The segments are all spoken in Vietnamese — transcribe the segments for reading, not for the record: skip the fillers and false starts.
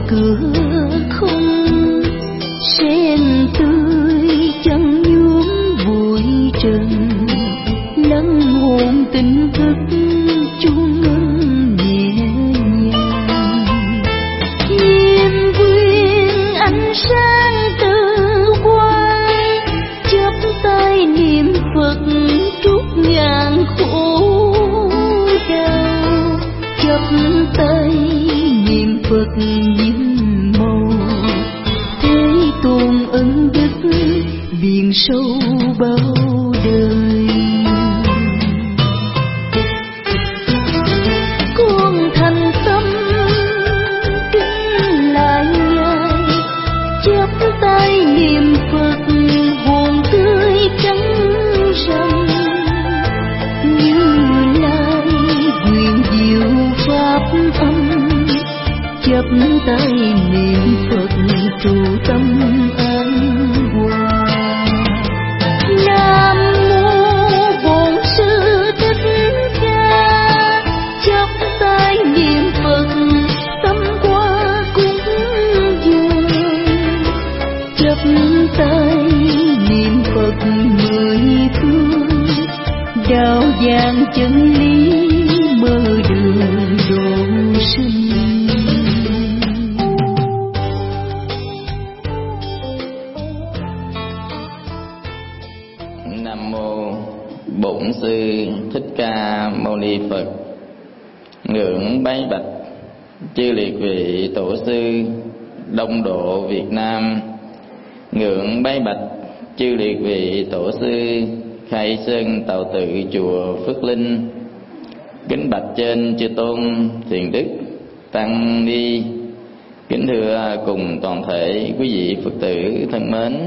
cửa không, sen tươi chân nhuốm bụi trần, lắng hồn tình thức chuông ngân nhẹ nhàng. Niềm quyên ánh sáng từ quay, chắp tay niệm Phật trút ngàn khổ đau, chắp tay niệm Phật những màu, thế tôn ân đức biển sâu bao đời. Con thành tâm kính lại Ngài, chắp tay niệm Phật hồn tươi trắng râm, Như Lai quyền diệu pháp âm, chắp tay niệm Phật trụ tâm an hòa. Nam mô Bổn Sư Thích Ca, chắp tay niệm Phật tâm qua cúng dường, chắp tay niệm Phật mười phương, đạo vàng chân lý mở đường độ sinh. Nam mô Bổn Sư Thích Ca Mâu Ni Phật. Ngưỡng bái bạch chư liệt vị tổ sư Đông Độ Việt Nam. Ngưỡng bái bạch chư liệt vị tổ sư Khai Sơn Tào Tự chùa Phước Linh. Kính bạch trên chư tôn thiền đức tăng ni. Kính thưa cùng toàn thể quý vị Phật tử thân mến.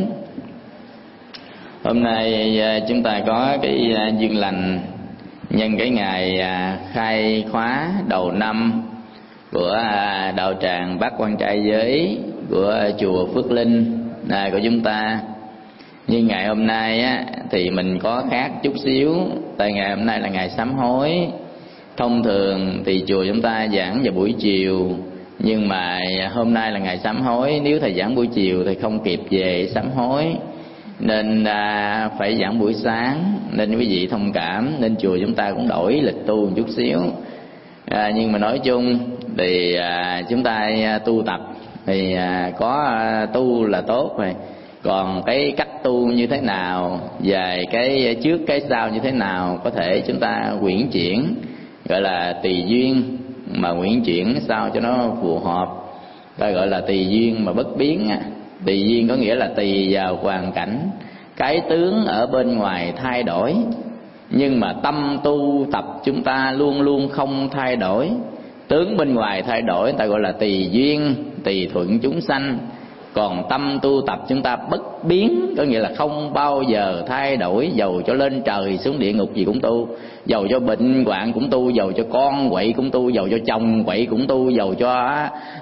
Hôm nay chúng ta có cái duyên lành nhân cái ngày khai khóa đầu năm của đạo tràng Bát Quan Trai Giới của chùa Phước Linh của chúng ta. Nhưng ngày hôm nay thì mình có khác chút xíu, tại ngày hôm nay là ngày sám hối. Thông thường thì chùa chúng ta giảng vào buổi chiều, nhưng mà hôm nay là ngày sám hối, nếu thầy giảng buổi chiều thì không kịp về sám hối, nên phải giảng buổi sáng, nên quý vị thông cảm, nên chùa chúng ta cũng đổi lịch tu một chút xíu. Nhưng mà nói chung thì chúng ta tu tập thì có tu là tốt rồi, còn cái cách tu như thế nào và cái trước cái sau như thế nào có thể chúng ta quyển chuyển, gọi là tùy duyên mà quyển chuyển sao cho nó phù hợp, ta gọi là tùy duyên mà bất biến. Tùy duyên có nghĩa là tùy vào hoàn cảnh, cái tướng ở bên ngoài thay đổi, nhưng mà tâm tu tập chúng ta luôn luôn không thay đổi. Tướng bên ngoài thay đổi ta gọi là tùy duyên, tùy thuận chúng sanh. Còn tâm tu tập chúng ta bất biến, có nghĩa là không bao giờ thay đổi. Dầu cho lên trời xuống địa ngục gì cũng tu, dầu cho bệnh hoạn cũng tu, dầu cho con quậy cũng tu, dầu cho chồng quậy cũng tu, dầu cho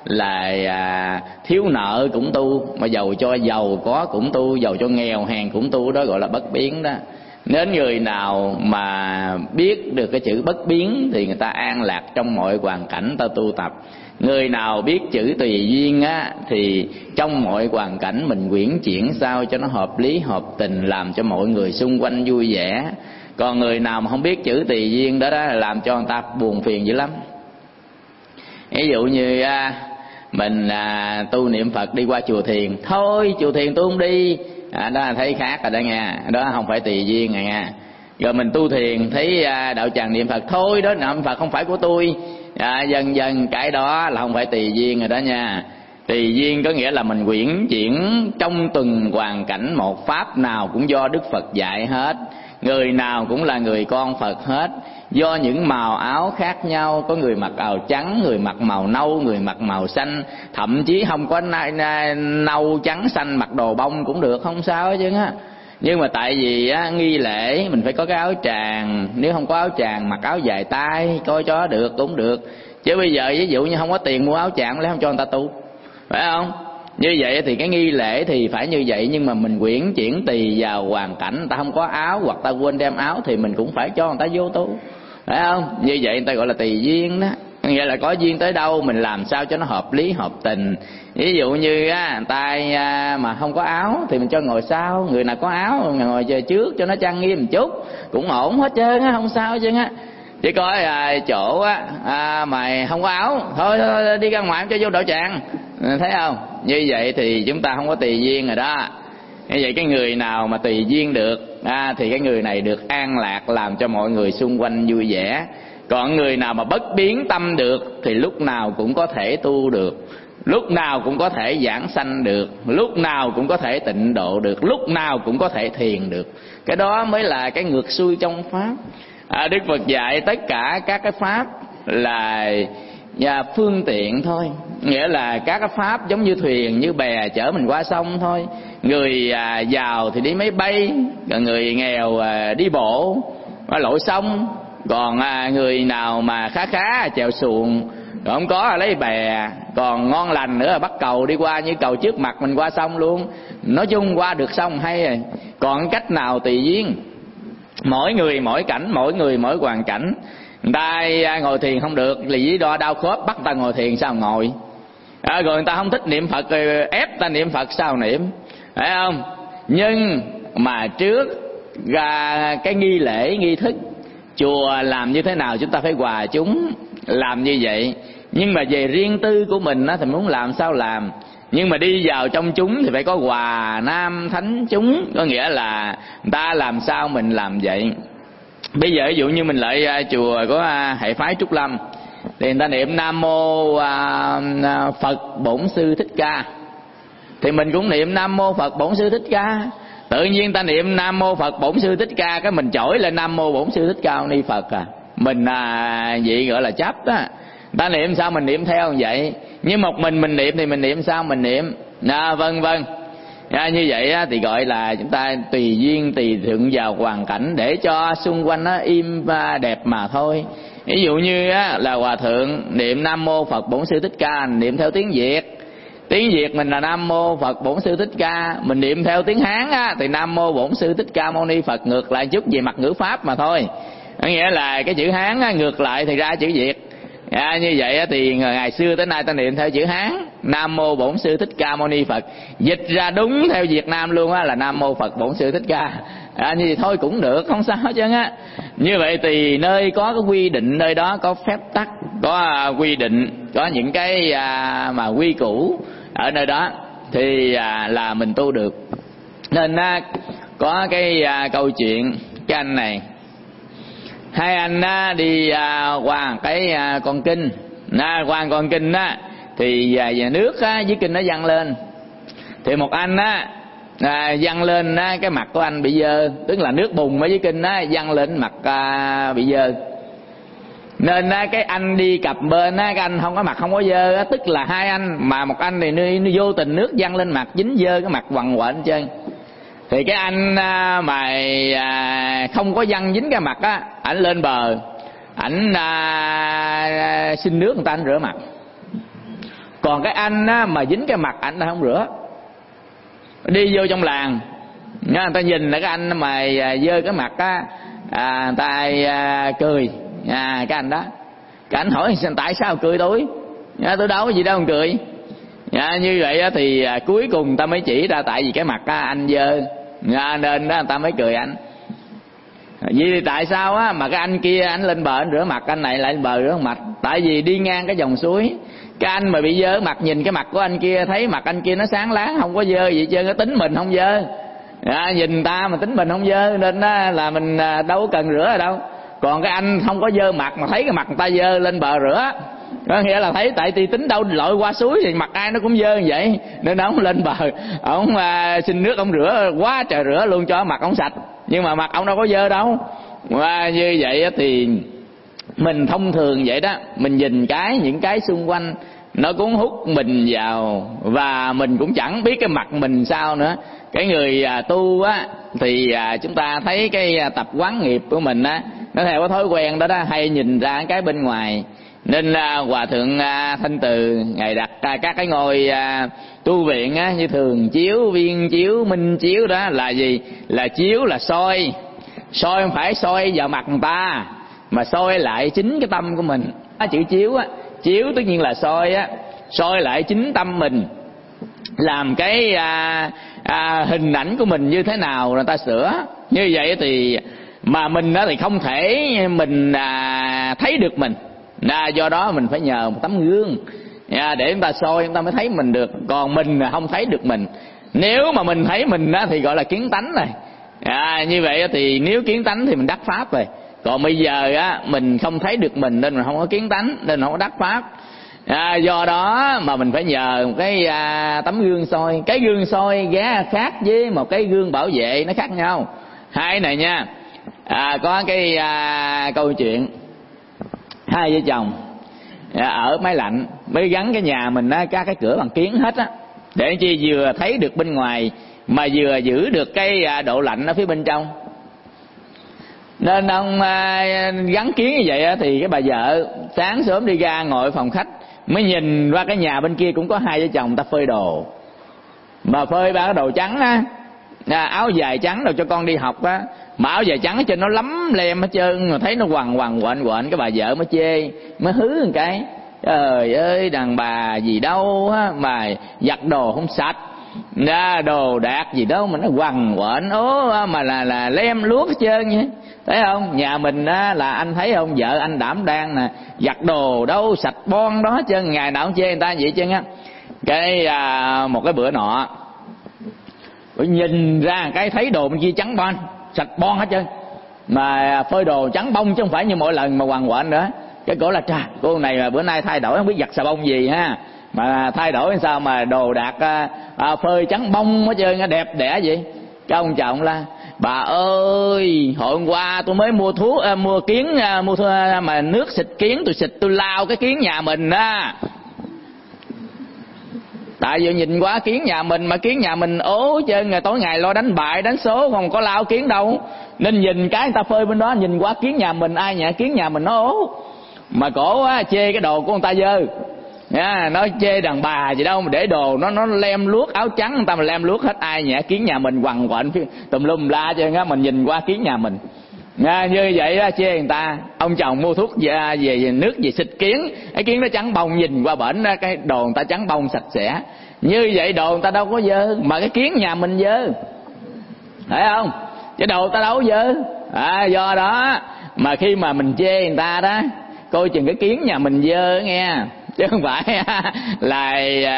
là thiếu nợ cũng tu, mà dầu cho giàu có cũng tu, dầu cho nghèo hèn cũng tu. Đó gọi là bất biến đó. Nếu người nào mà biết được cái chữ bất biến thì người ta an lạc trong mọi hoàn cảnh ta tu tập. Người nào biết chữ tùy duyên thì trong mọi hoàn cảnh mình quyển chuyển sao cho nó hợp lý hợp tình, làm cho mọi người xung quanh vui vẻ. Còn người nào mà không biết chữ tùy duyên đó là làm cho người ta buồn phiền dữ lắm. Ví dụ như mình tu niệm Phật đi qua chùa thiền, thôi chùa thiền tôi không đi, đó là thấy khác rồi đó nha, đó không phải tùy duyên rồi nha. Rồi mình tu thiền thấy đạo tràng niệm Phật, thôi đó niệm Phật không phải của tôi, dần dần cái đó là không phải tùy duyên rồi đó nha. Tùy duyên có nghĩa là mình quyển chuyển trong từng hoàn cảnh, một pháp nào cũng do Đức Phật dạy hết, người nào cũng là người con Phật hết. Do những màu áo khác nhau, có người mặc áo trắng, người mặc màu nâu, người mặc màu xanh, thậm chí không có nâu trắng xanh, mặc đồ bông cũng được, không sao hết chứ á. Nhưng mà tại vì nghi lễ mình phải có cái áo tràng, nếu không có áo tràng mặc áo dài tay coi cho được cũng được. Chứ bây giờ ví dụ như không có tiền mua áo tràng lấy không cho người ta tu, phải không? Như vậy thì cái nghi lễ thì phải như vậy, nhưng mà mình quyển chuyển tùy vào hoàn cảnh. Người ta không có áo hoặc ta quên đem áo thì mình cũng phải cho người ta vô tu, phải không? Như vậy người ta gọi là tùy duyên đó. Nghĩa là có duyên tới đâu mình làm sao cho nó hợp lý hợp tình. Ví dụ như tay mà không có áo thì mình cho ngồi sau, người nào có áo ngồi trước cho nó trang nghiêm một chút, cũng ổn hết trơn á, không sao hết trơn á. Chỉ có chỗ mày không có áo, thôi đi ra ngoài cho vô đạo tràng, thấy không? Như vậy thì chúng ta không có tùy duyên rồi đó. Như vậy cái người nào mà tùy duyên được thì cái người này được an lạc, làm cho mọi người xung quanh vui vẻ. Còn người nào mà bất biến tâm được thì lúc nào cũng có thể tu được, lúc nào cũng có thể giảng sanh được, lúc nào cũng có thể tịnh độ được, lúc nào cũng có thể thiền được. Cái đó mới là cái ngược xuôi trong pháp. Đức Phật dạy tất cả các cái pháp là phương tiện thôi. Nghĩa là các cái pháp giống như thuyền, như bè chở mình qua sông thôi. Người giàu thì đi máy bay, còn người nghèo đi bộ lội sông. Còn người nào mà khá chèo xuồng, còn không có lấy bè, còn ngon lành nữa là bắt cầu đi qua, như cầu trước mặt mình qua sông luôn. Nói chung qua được sông hay rồi. Còn cách nào tùy duyên, mỗi người mỗi cảnh, mỗi người mỗi hoàn cảnh. Người ta ngồi thiền không được, lý do đau khớp bắt ta ngồi thiền sao ngồi. Rồi người ta không thích niệm Phật rồi ép ta niệm Phật sao niệm, phải không? Nhưng mà trước ra cái nghi lễ nghi thức chùa làm như thế nào chúng ta phải hòa chúng làm như vậy. Nhưng mà về riêng tư của mình thì muốn làm sao làm. Nhưng mà đi vào trong chúng thì phải có hòa nam thánh chúng, có nghĩa là người ta làm sao mình làm vậy. Bây giờ ví dụ như mình lại chùa có hệ phái Trúc Lâm thì người ta niệm Nam Mô Phật Bổn Sư Thích Ca, thì mình cũng niệm Nam Mô Phật Bổn Sư Thích Ca. Tự nhiên ta niệm Nam Mô Phật Bổn Sư Thích Ca, cái mình chổi lên Nam Mô Bổn Sư Thích Ca Ni Phật mình vậy gọi là chấp đó. Ta niệm sao mình niệm theo như vậy. Nhưng một mình niệm thì mình niệm sao mình niệm, vân vân. Như vậy thì gọi là chúng ta tùy duyên tùy thuận vào hoàn cảnh để cho xung quanh nó im đẹp mà thôi. Ví dụ như là hòa thượng niệm Nam Mô Phật Bổn Sư Thích Ca, niệm theo tiếng Việt. Tiếng Việt mình là Nam Mô Phật Bổn Sư Thích Ca. Mình niệm theo tiếng Hán thì Nam Mô Bổn Sư Thích Ca Mâu Ni Phật, ngược lại chút về mặt ngữ pháp mà thôi. Nghĩa là cái chữ Hán ngược lại thì ra chữ Việt. Như vậy thì ngày xưa tới nay ta niệm theo chữ Hán Nam Mô Bổn Sư Thích Ca Mâu Ni Phật, dịch ra đúng theo Việt Nam luôn là Nam Mô Phật Bổn Sư Thích Ca. Như vậy thôi cũng được, không sao hết trơn á. Như vậy thì nơi có cái quy định, nơi đó có phép tắc, có quy định, có những cái mà quy củ ở nơi đó thì là mình tu được. Nên có cái câu chuyện cái anh này, hai anh đi qua cái con kinh, qua con kinh thì về nước với kinh nó văng lên, thì một anh văng lên cái mặt của anh bị dơ, tức là nước bùn với kinh văng lên mặt bị dơ. Nên cái anh đi cặp bên cái anh không có mặt không có dơ, tức là hai anh, mà một anh thì nó vô tình nước văng lên mặt dính dơ cái mặt quằn quện trơn. Thì cái anh mà không có văng dính cái mặt ảnh lên bờ, ảnh xin nước người ta, ảnh rửa mặt. Còn cái anh mà dính cái mặt ảnh ta không rửa. Đi vô trong làng người ta nhìn là cái anh mà dơ cái mặt người ta cười cái anh đó. Cái anh hỏi tại sao cười tôi đâu có gì đâu cười. Như vậy thì cuối cùng ta mới chỉ ra tại vì cái mặt anh dơ, nên đó người ta mới cười anh. Vì thì tại sao mà cái anh kia anh lên bờ anh rửa mặt, anh này lại lên bờ rửa mặt? Tại vì đi ngang cái dòng suối, cái anh mà bị dơ mặt nhìn cái mặt của anh kia, thấy mặt anh kia nó sáng láng không có dơ gì trơn, tính mình không dơ. Nhìn ta mà tính mình không dơ nên là mình đâu có cần rửa rồi đâu. Còn cái anh không có dơ mặt mà thấy cái mặt người ta dơ lên bờ rửa, có nghĩa là thấy tại vì tính đâu lội qua suối thì mặt ai nó cũng dơ như vậy, nên ông lên bờ ông xin nước ông rửa quá trời, rửa luôn cho mặt ông sạch, nhưng mà mặt ông đâu có dơ đâu. Và như vậy thì mình thông thường vậy đó, mình nhìn những cái xung quanh nó cũng hút mình vào, và mình cũng chẳng biết cái mặt mình sao nữa. Cái người tu thì chúng ta thấy cái tập quán nghiệp của mình nó theo cái thói quen đó hay nhìn ra cái bên ngoài. Nên Hòa Thượng Thanh Từ ngài đặt các cái ngôi tu viện như Thường Chiếu, Viên Chiếu, Minh Chiếu đó là gì? Là chiếu là soi không phải soi vào mặt người ta, mà soi lại chính cái tâm của mình. Chữ chiếu Chiếu tất nhiên là soi á, soi lại chính tâm mình, làm cái hình ảnh của mình như thế nào người ta sửa. Như vậy thì mà mình đó thì không thể mình thấy được mình, do đó mình phải nhờ một tấm gương để người ta soi, người ta mới thấy mình được. Còn mình không thấy được mình. Nếu mà mình thấy mình đó thì gọi là kiến tánh này. Như vậy thì nếu kiến tánh thì mình đắc pháp rồi. Còn bây giờ á mình không thấy được mình nên mình không có kiến tánh, nên không có đắc pháp. Do đó mà mình phải nhờ một cái tấm gương soi. Cái gương soi ghé khác với một cái gương bảo vệ, nó khác nhau. Hai này nha. Có cái câu chuyện hai vợ chồng ở máy lạnh mới gắn cái nhà mình á, cái cửa bằng kiến hết á, để chi vừa thấy được bên ngoài mà vừa giữ được cái độ lạnh ở phía bên trong. Nên ông gắn kiến như vậy á, thì cái bà vợ sáng sớm đi ra ngồi phòng khách mới nhìn qua cái nhà bên kia cũng có hai vợ chồng ta phơi đồ, mà phơi ba cái đồ trắng á, áo dài trắng đồ cho con đi học á, mà áo dài trắng ở trên nó lấm lem hết trơn, mà thấy nó quằn quện, cái bà vợ mới chê, mới hứ một cái: trời ơi đàn bà gì đâu á mà giặt đồ không sạch, đồ đạc gì đâu mà nó quằn quện ố mà là lem luốc hết trơn vậy. Thấy không? Nhà mình á là anh thấy không, vợ anh đảm đang nè, giặt đồ đâu sạch bon đó hết trơn, ngày nào cũng chê người ta vậy trơn á. Cái một cái bữa nọ nhìn ra cái thấy đồ bên kia trắng bon, sạch bon hết trơn, mà phơi đồ trắng bông chứ không phải như mỗi lần mà quằn quện nữa. Cái cổ là: trời, cô này mà bữa nay thay đổi không biết giặt xà bông gì ha, mà thay đổi sao mà đồ đạc phơi trắng bông hết trơn, đẹp đẽ vậy. Cái ông chồng la: bà ơi, hồi hôm qua tôi mới mua thuốc mua kiến mà nước xịt kiến, tôi xịt tôi lao cái kiến nhà mình á. Tại vì nhìn qua kiến nhà mình mà kiến nhà mình ố trơn, ngày tối ngày lo đánh bài đánh số không có lao kiến đâu, nên nhìn cái người ta phơi bên đó, nhìn qua kiến nhà mình, ai nhẹ kiến nhà mình nó ố. Mà cổ á chê cái đồ của người ta dơ, nói chê đàn bà gì đâu mà để đồ nó lem luốc, áo trắng người ta mà lem luốc hết, ai nhẹ kiến nhà mình quằn quện tùm lum la trơn á, mình nhìn qua kiến nhà mình. Như vậy á chê người ta. Ông chồng mua thuốc về nước về xịt kiến, cái kiến nó trắng bông, nhìn qua bển cái đồ người ta trắng bông sạch sẽ. Như vậy đồ người ta đâu có dơ, mà cái kiến nhà mình dơ, thấy không? Chứ đồ người ta đâu có dơ. Do đó mà khi mà mình chê người ta đó, coi chừng cái kiến nhà mình dơ nghe, chứ không phải là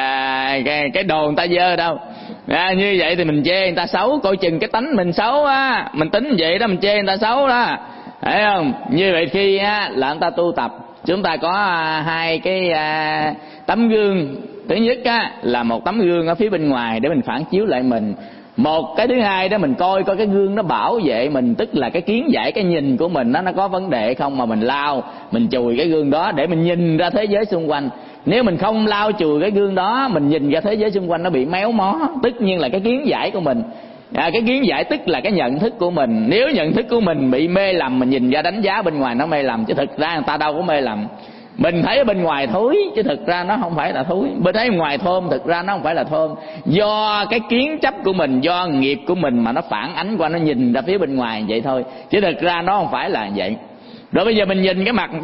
cái đồ người ta dơ đâu. Như vậy thì mình chê người ta xấu, coi chừng cái tánh mình xấu á, mình tính vậy đó, mình chê người ta xấu đó, thấy không? Như vậy khi là người ta tu tập, chúng ta có hai cái tấm gương. Thứ nhất là một tấm gương ở phía bên ngoài để mình phản chiếu lại mình. Một cái thứ hai đó, mình coi cái gương nó bảo vệ mình, tức là cái kiến giải, cái nhìn của mình nó có vấn đề không, mà mình lau mình chùi cái gương đó để mình nhìn ra thế giới xung quanh. Nếu mình không lau chùi cái gương đó, mình nhìn ra thế giới xung quanh nó bị méo mó, tất nhiên là cái kiến giải của mình. Cái kiến giải tức là cái nhận thức của mình. Nếu nhận thức của mình bị mê lầm, mình nhìn ra đánh giá bên ngoài nó mê lầm, chứ thực ra người ta đâu có mê lầm. Mình thấy ở bên ngoài thối chứ thực ra nó không phải là thối, bên thấy ngoài thơm thực ra nó không phải là thơm. Do cái kiến chấp của mình, do nghiệp của mình mà nó phản ánh qua, nó nhìn ra phía bên ngoài vậy thôi, chứ thực ra nó không phải là vậy. Rồi bây giờ mình nhìn cái mặt người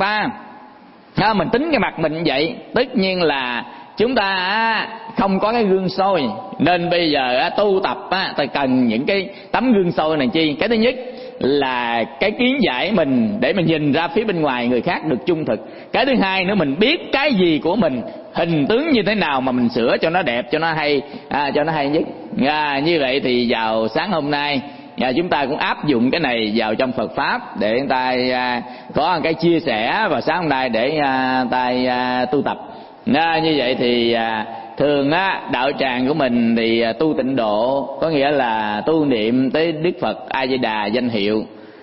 ta, mình tính cái mặt mình vậy, tất nhiên là chúng ta không có cái gương soi. Nên bây giờ tu tập ta cần những cái tấm gương soi này chi. Cái thứ nhất là cái kiến giải mình để mình nhìn ra phía bên ngoài người khác được trung thực. Cái thứ hai nữa, mình biết cái gì của mình, hình tướng như thế nào mà mình sửa cho nó đẹp, cho nó hay, cho nó hay nhất. Như vậy thì vào sáng hôm nay chúng ta cũng áp dụng cái này vào trong Phật pháp để người ta có một cái chia sẻ vào sáng hôm nay để người ta tu tập. Như vậy thì thường đạo tràng của mình thì tu tịnh độ, có nghĩa là tu niệm tới Đức Phật A Di Đà danh hiệu,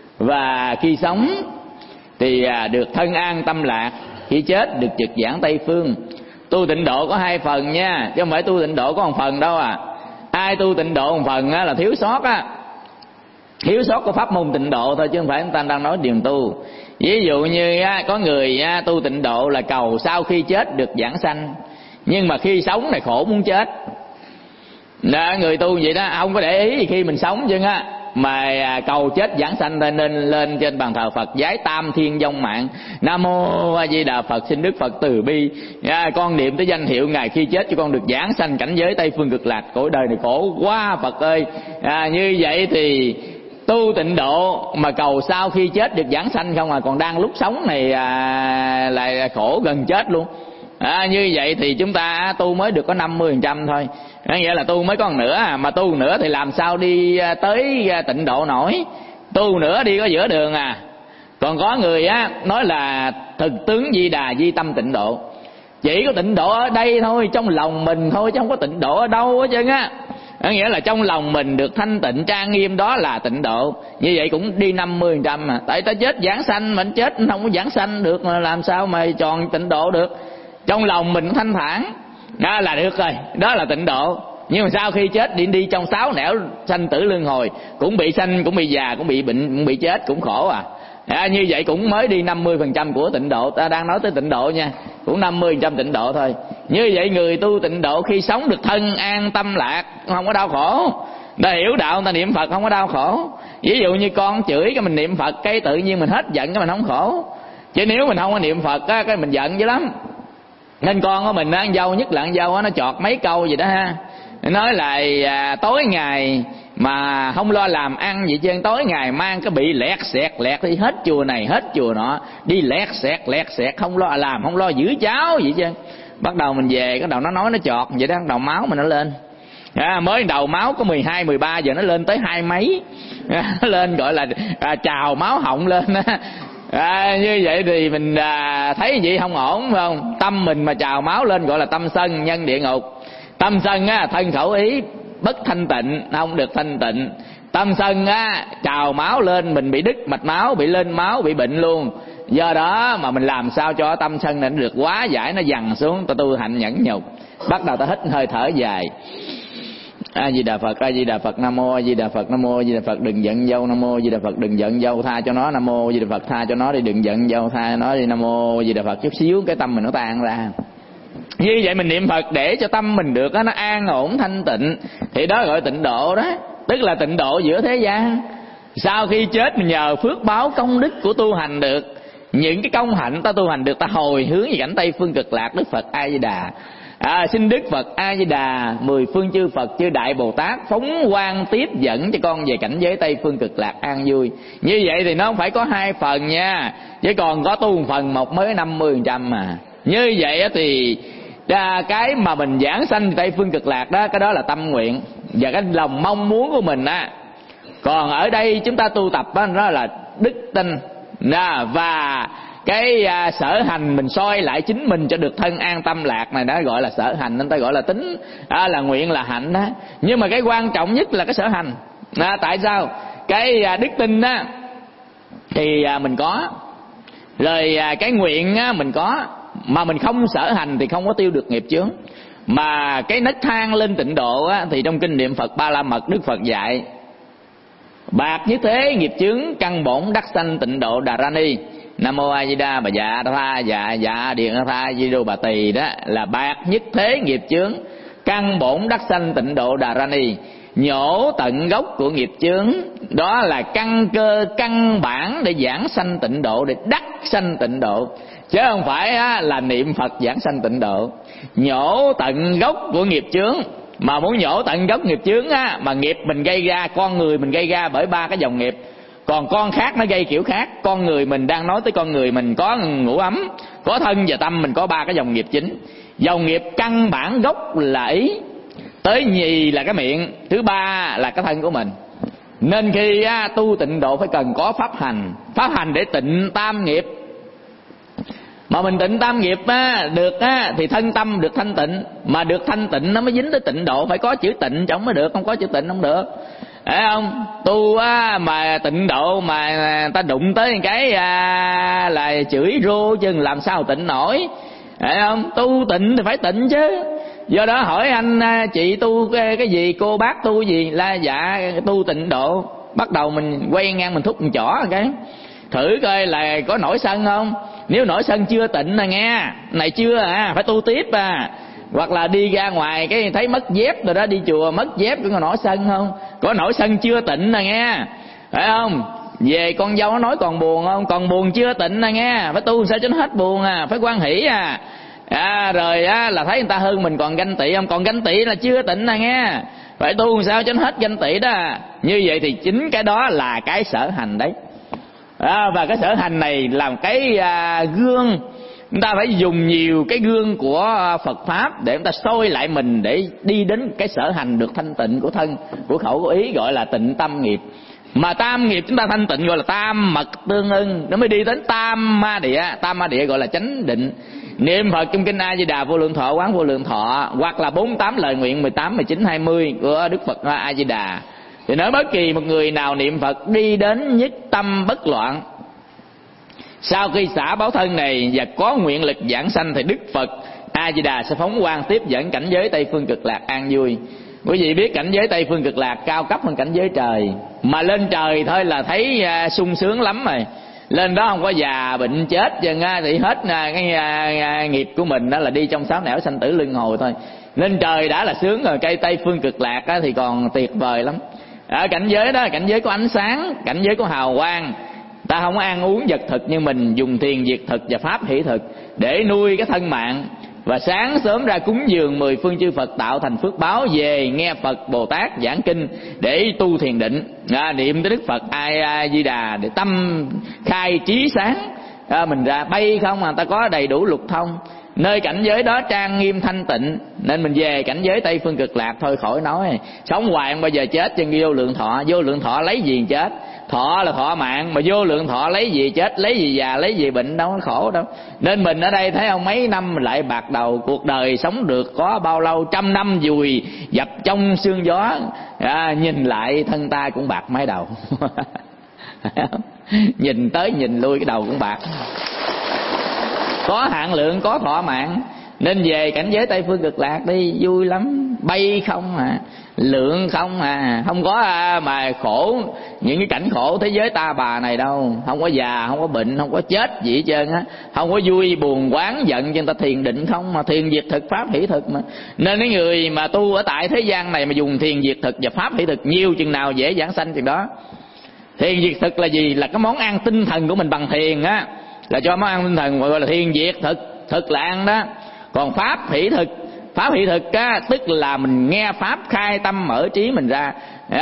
và khi sống thì được thân an tâm lạc, khi chết được trực giảng Tây Phương. Tu tịnh độ có hai phần nha, chứ không phải tu tịnh độ có một phần đâu Ai tu tịnh độ một phần là thiếu sót thiếu sót của pháp môn tịnh độ thôi, chứ không phải người ta đang nói điều tu. Ví dụ như có người tu tịnh độ là cầu sau khi chết được giảng sanh, nhưng mà khi sống này khổ muốn chết. Người tu vậy đó không có để ý gì khi mình sống chứ mà cầu chết giảng sanh nên lên trên bàn thờ Phật giái tam thiên vong mạng. Nam mô A Di Đà Phật, xin Đức Phật từ bi, con niệm tới danh hiệu Ngài khi chết cho con được giảng sanh cảnh giới Tây Phương Cực Lạc. Cõi đời này khổ quá Phật ơi. Như vậy thì tu tịnh độ mà cầu sau khi chết được giảng sanh không, còn đang lúc sống này lại khổ gần chết luôn. Như vậy thì chúng ta tu mới được có 50% thôi, nghĩa là tu mới có nửa, mà tu nữa thì làm sao đi tới tịnh độ nổi, tu nữa đi có giữa đường à. Còn có người nói là thực tướng Di Đà di tâm tịnh độ, chỉ có tịnh độ ở đây thôi, trong lòng mình thôi, chứ không có tịnh độ ở đâu hết trơn á. Nghĩa là trong lòng mình được thanh tịnh trang nghiêm, đó là tịnh độ. Như vậy cũng đi 50% mà. Tại ta chết giảng sanh, mình chết không có giảng sanh được, mà làm sao mà tròn tịnh độ được. Trong lòng mình thanh thản đó là được rồi, đó là tịnh độ. Nhưng mà sau khi chết đi trong 6 nẻo sanh tử luân hồi, cũng bị sanh, cũng bị già, cũng bị bệnh, cũng bị chết, cũng khổ à. Như vậy cũng mới đi 50% của tịnh độ. Ta đang nói tới tịnh độ nha, cũng 50% tịnh độ thôi. Như vậy người tu tịnh độ khi sống được thân an tâm lạc, không có đau khổ. Ta hiểu đạo, ta niệm Phật không có đau khổ. Ví dụ như con chửi cái mình niệm Phật, cái tự nhiên mình hết giận, cái mình không khổ. Chứ nếu mình không có niệm Phật cái mình giận dữ lắm. Nên con của mình ăn dâu, nhất là ăn dâu nó chọt mấy câu gì đó ha, nói là tối ngày mà không lo làm ăn gì chứ, tối ngày mang cái bị lẹt xẹt đi hết chùa này hết chùa nọ, đi lẹt xẹt không lo làm, không lo giữ cháu gì chứ. Bắt đầu mình về cái đầu nó nói nó chọt vậy đó, đầu máu mình nó lên. Mới đầu máu có 12, 13 giờ nó lên tới 20 mấy. Nó lên gọi là trào máu họng lên á. Như vậy thì mình thấy vậy không ổn, phải không? Tâm mình mà trào máu lên gọi là tâm sân nhân địa ngục. Tâm sân thân khẩu ý bất thanh tịnh, không được thanh tịnh. Tâm sân trào máu lên mình bị đứt mạch máu, bị lên máu, bị bệnh luôn. Do đó mà mình làm sao cho tâm sân này nó được hóa giải, nó dằn xuống, ta tu hành nhẫn nhục. Bắt đầu ta hít hơi thở dài. A Di Đà Phật, A Di Đà Phật, Nam mô A Di Đà Phật, Nam mô A Di Đà Phật, đừng giận dâu, Nam mô A Di Đà Phật, đừng giận dâu, tha cho nó, Nam mô A Di Đà Phật, tha cho nó đi, đừng giận dâu, tha cho nó đi, Nam mô A Di Đà Phật. Chút xíu cái tâm mình nó tan ra. Như vậy mình niệm Phật để cho tâm mình được nó an ổn thanh tịnh, thì đó gọi tịnh độ đó, tức là tịnh độ giữa thế gian. Sau khi chết mình nhờ phước báo công đức của tu hành được, những cái công hạnh ta tu hành được, ta hồi hướng về cảnh Tây Phương Cực Lạc. Đức Phật A Di Đà, xin Đức Phật A Di Đà, 10 phương chư Phật chư Đại Bồ Tát phóng quang tiếp dẫn cho con về cảnh giới Tây Phương Cực Lạc an vui. Như vậy thì nó không phải có 2 phần nha, chứ còn có tu một phần một mới 50% mà. Như vậy thì cái mà mình giảng sanh Tây Phương Cực Lạc đó, cái đó là tâm nguyện và cái lòng mong muốn của mình á. Còn ở đây chúng ta tu tập đó là đức tin và cái sở hành, mình soi lại chính mình cho được thân an tâm lạc này, đó gọi là sở hành, nên ta gọi là tính, là nguyện là hạnh đó. Nhưng mà cái quan trọng nhất là cái sở hành. Tại sao? Cái đức tin á thì mình có, rồi cái nguyện á mình có, mà mình không sở hành thì không có tiêu được nghiệp chướng. Mà cái nấc thang lên tịnh độ á, thì trong kinh niệm Phật Ba La Mật, Đức Phật dạy bạc như thế nghiệp chướng căn bổn đắc sanh tịnh độ Đà Ra Ni. Nam mô A Di Đà Bà Dạ Tha Dạ Điện Tha Di Đô Bà Tỳ, đó là bạc nhất thế nghiệp chướng căn bổn đắc sanh tịnh độ Đà Ra Ni. Nhổ tận gốc của nghiệp chướng, đó là căn cơ căn bản để giảng sanh tịnh độ, để đắc sanh tịnh độ, chứ không phải là niệm Phật giảng sanh tịnh độ. Nhổ tận gốc của nghiệp chướng, mà muốn nhổ tận gốc nghiệp chướng mà nghiệp mình gây ra, con người mình gây ra bởi 3 cái dòng nghiệp, còn con khác nó gây kiểu khác. Con người mình đang nói tới con người mình có ngũ ấm, có thân và tâm, mình có 3 cái dòng nghiệp chính. Dòng nghiệp căn bản gốc là ý, tới nhì là cái miệng, thứ 3 là cái thân của mình. Nên khi tu tịnh độ phải cần có pháp hành để tịnh tam nghiệp. Mà mình tịnh tam nghiệp được thì thân tâm được thanh tịnh, mà được thanh tịnh nó mới dính tới tịnh độ. Phải có chữ tịnh chẳng mới được, không có chữ tịnh không được. Thấy không? Tu mà tịnh độ mà ta đụng tới cái là chửi rô chứ làm sao tịnh nổi. Thấy không? Tu tịnh thì phải tịnh chứ. Do đó hỏi anh chị tu cái gì, cô bác tu gì, là dạ tu tịnh độ. Bắt đầu mình quay ngang mình thúc mình chỏ cái thử coi là có nổi sân không. Nếu nổi sân chưa tịnh nghe, này chưa phải tu tiếp Hoặc là đi ra ngoài cái thấy mất dép rồi đó, đi chùa mất dép có nổi sân không? Có nổi sân chưa tịnh nè nghe, phải không? Về con dâu nó nói còn buồn không? Còn buồn chưa tịnh nè nghe, phải tu sao cho nó hết buồn phải quan hỷ rồi là thấy người ta hơn mình còn ganh tị không? Còn ganh tị là chưa tịnh nè nghe, phải tu sao cho nó hết ganh tị đó. Như vậy thì chính cái đó là cái sở hành đấy. Và cái sở hành này làm cái gương. Chúng ta phải dùng nhiều cái gương của Phật Pháp để chúng ta soi lại mình, để đi đến cái sở hành được thanh tịnh của thân, của khẩu, của ý, gọi là tịnh tâm nghiệp. Mà tam nghiệp chúng ta thanh tịnh gọi là tam mật tương ưng, nó mới đi đến tam ma địa. Tam ma địa gọi là chánh định. Niệm Phật trong kinh A Di Đà Vô Lượng Thọ Quán Vô Lượng Thọ, hoặc là 48 lời nguyện 18, 19, 20 của Đức Phật A Di Đà, thì nói bất kỳ một người nào niệm Phật đi đến nhất tâm bất loạn, sau khi xả báo thân này và có nguyện lực giảng sanh, thì Đức Phật A Di Đà sẽ phóng quang tiếp dẫn cảnh giới Tây Phương Cực Lạc an vui. Quý vị biết cảnh giới Tây Phương Cực Lạc cao cấp hơn cảnh giới trời, mà lên trời thôi là thấy sung sướng lắm rồi. Lên đó không có già bệnh chết chứ, thì hết cái nghiệp của mình đó là đi trong sáu nẻo sanh tử luân hồi thôi. Lên trời đã là sướng rồi, cây Tây Phương Cực Lạc thì còn tuyệt vời lắm. Ở cảnh giới đó, cảnh giới có ánh sáng, cảnh giới có hào quang. Ta không ăn uống vật thực, như mình dùng thiền diệt thực và pháp hỷ thực để nuôi cái thân mạng. Và sáng sớm ra cúng dường 10 phương chư Phật, tạo thành phước báo, về nghe Phật Bồ Tát giảng kinh để tu thiền định, niệm tới Đức Phật A Di Đà để tâm khai trí sáng. Mình ra bay không mà ta có đầy đủ lục thông. Nơi cảnh giới đó trang nghiêm thanh tịnh, nên mình về cảnh giới Tây Phương Cực Lạc thôi khỏi nói. Sống hoài không bao giờ chết, chân vô lượng thọ. Vô lượng thọ lấy gì chết? Thọ là thọ mạng, mà vô lượng thọ lấy gì chết? Lấy gì già, lấy gì bệnh, đâu có khổ đâu. Nên mình ở đây thấy không, mấy năm mình lại bạc đầu. Cuộc đời sống được có bao lâu, 100 năm dùi dập trong sương gió, nhìn lại thân ta cũng bạc mái đầu. Nhìn tới nhìn lui cái đầu cũng bạc. Có hạn lượng, có thọ mạng, nên về cảnh giới Tây Phương Cực Lạc đi, vui lắm. Bay không lượng không không có mà khổ những cái cảnh khổ thế giới ta bà này đâu. Không có già, không có bệnh, không có chết gì hết trơn á. Không có vui buồn quán giận, cho người ta thiền định không, mà thiền diệt thực pháp hỷ thực mà. Nên cái người mà tu ở tại thế gian này mà dùng thiền diệt thực và pháp hỷ thực nhiều chừng nào dễ giảng sanh chừng đó. Thiền diệt thực là gì? Là cái món ăn tinh thần của mình bằng thiền á, là cho món ăn tinh thần gọi là thiền diệt thực. Thực là ăn đó. Còn pháp hỷ thực, pháp hỷ thực tức là mình nghe pháp khai tâm mở trí mình ra,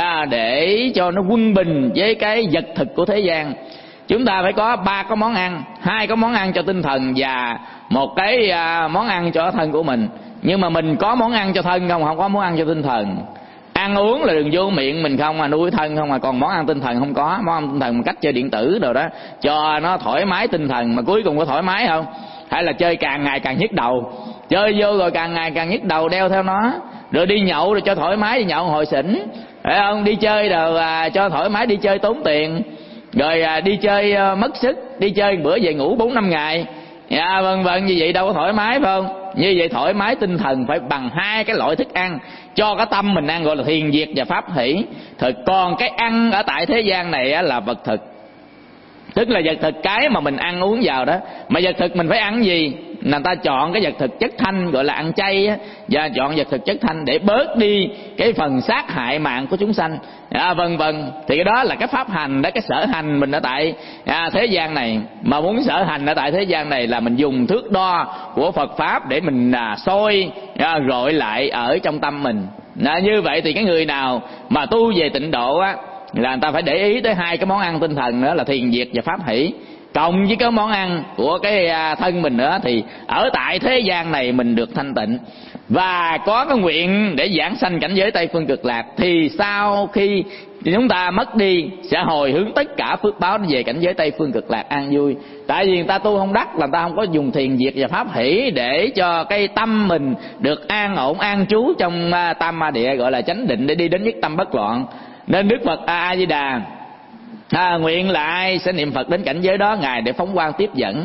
để cho nó quân bình với cái vật thực của thế gian. Chúng ta phải có 3 cái món ăn, 2 cái món ăn cho tinh thần và 1 cái món ăn cho thân của mình. Nhưng mà mình có món ăn cho thân không, không có món ăn cho tinh thần. Ăn uống là đừng vô miệng mình không, mà nuôi thân không, mà còn món ăn tinh thần không có. Món ăn tinh thần một cách chơi điện tử rồi đó, cho nó thoải mái tinh thần, mà cuối cùng có thoải mái không? Hay là chơi càng ngày càng nhức đầu, chơi vô rồi càng ngày càng nhức đầu đeo theo nó. Rồi đi nhậu rồi cho thoải mái, đi nhậu hồi xỉn, phải không? Đi chơi rồi cho thoải mái, đi chơi tốn tiền. Rồi đi chơi mất sức, đi chơi bữa về ngủ 4-5 ngày, vân vân, như vậy đâu có thoải mái, phải không? Như vậy thoải mái tinh thần phải bằng 2 cái loại thức ăn cho cái tâm mình ăn, gọi là thiền diệt và pháp hỷ thực. Còn cái ăn ở tại thế gian này là vật thực, tức là vật thực cái mà mình ăn uống vào đó. Mà vật thực mình phải ăn gì? Người ta chọn cái vật thực chất thanh, gọi là ăn chay á, và chọn vật thực chất thanh để bớt đi cái phần sát hại mạng của chúng sanh, vân vân. Thì cái đó là cái pháp hành đó, cái sở hành mình ở tại thế gian này. Mà muốn sở hành ở tại thế gian này là mình dùng thước đo của Phật Pháp để mình soi rọi lại ở trong tâm mình. Như vậy thì cái người nào mà tu về tịnh độ á, là người ta phải để ý tới 2 cái món ăn tinh thần nữa là thiền diệt và pháp hỷ, cộng với cái món ăn của cái thân mình nữa, thì ở tại thế gian này mình được thanh tịnh và có cái nguyện để giảng sanh cảnh giới Tây Phương Cực Lạc. Thì sau khi chúng ta mất đi sẽ hồi hướng tất cả phước báo về cảnh giới Tây Phương Cực Lạc an vui. Tại vì người ta tu không đắc là người ta không có dùng thiền diệt và pháp hỷ để cho cái tâm mình được an ổn an trú trong tam ma địa, gọi là chánh định, để đi đến nhất tâm bất loạn. Nên Đức Phật A Di Đà nguyện là ai sẽ niệm Phật đến cảnh giới đó, Ngài để phóng quang tiếp dẫn.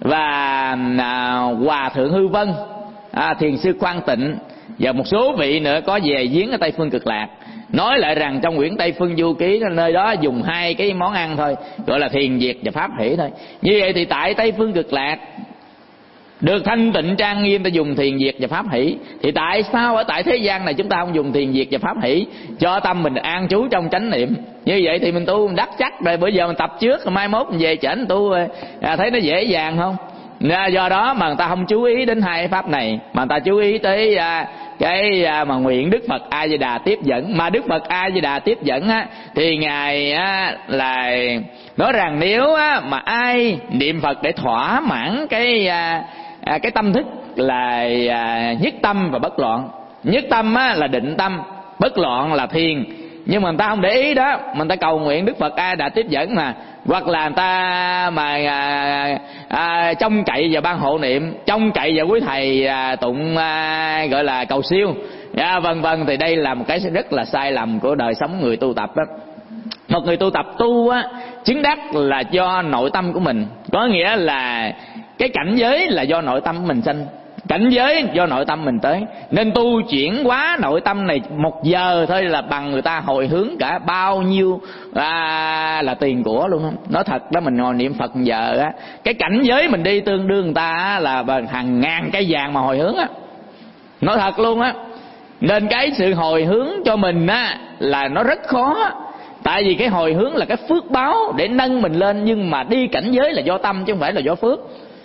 Và Hòa Thượng Hư Vân, Thiền sư Khoan Tịnh và một số vị nữa có về viếng ở Tây Phương Cực Lạc, nói lại rằng trong quyển Tây Phương Du Ký, nơi đó dùng 2 cái món ăn thôi, gọi là thiền diệt và pháp hỷ thôi. Như vậy thì tại Tây Phương Cực Lạc được thanh tịnh trang nghiêm, ta dùng thiền diệt và pháp hỷ. Thì tại sao ở tại thế gian này chúng ta không dùng thiền diệt và pháp hỷ, cho tâm mình an trú trong chánh niệm? Như vậy thì mình tu đắc chắc rồi. Bữa giờ mình tập trước, mai mốt mình về chảnh tu, thấy nó dễ dàng không? Do đó mà người ta không chú ý đến hai pháp này, mà người ta chú ý tới cái mà nguyện Đức Phật A Di Đà tiếp dẫn. Mà Đức Phật A Di Đà tiếp dẫn á, thì ngài là nói rằng nếu mà ai niệm Phật để thỏa mãn cái tâm thức là nhất tâm và bất loạn. Nhất tâm là định tâm, bất loạn là thiền. Nhưng mà người ta không để ý đó, mình ta cầu nguyện Đức Phật A đã tiếp dẫn mà. Hoặc là người ta mà trông cậy vào ban hộ niệm, trông cậy vào quý thầy tụng gọi là cầu siêu, vân vân. Thì đây là một cái rất là sai lầm của đời sống người tu tập đó. Một người tu tập tu chứng đắc là do nội tâm của mình, có nghĩa là cái cảnh giới là do nội tâm của mình sanh, cảnh giới do nội tâm mình tới. Nên tu chuyển hóa nội tâm này 1 giờ thôi là bằng người ta hồi hướng cả bao nhiêu là tiền của luôn không? Nói thật đó, mình ngồi niệm Phật 1 giờ cái cảnh giới mình đi tương đương người ta là hàng ngàn cây vàng mà hồi hướng nói thật luôn Nên cái sự hồi hướng cho mình là nó rất khó. Tại vì cái hồi hướng là cái phước báo để nâng mình lên, nhưng mà đi cảnh giới là do tâm chứ không phải là do phước.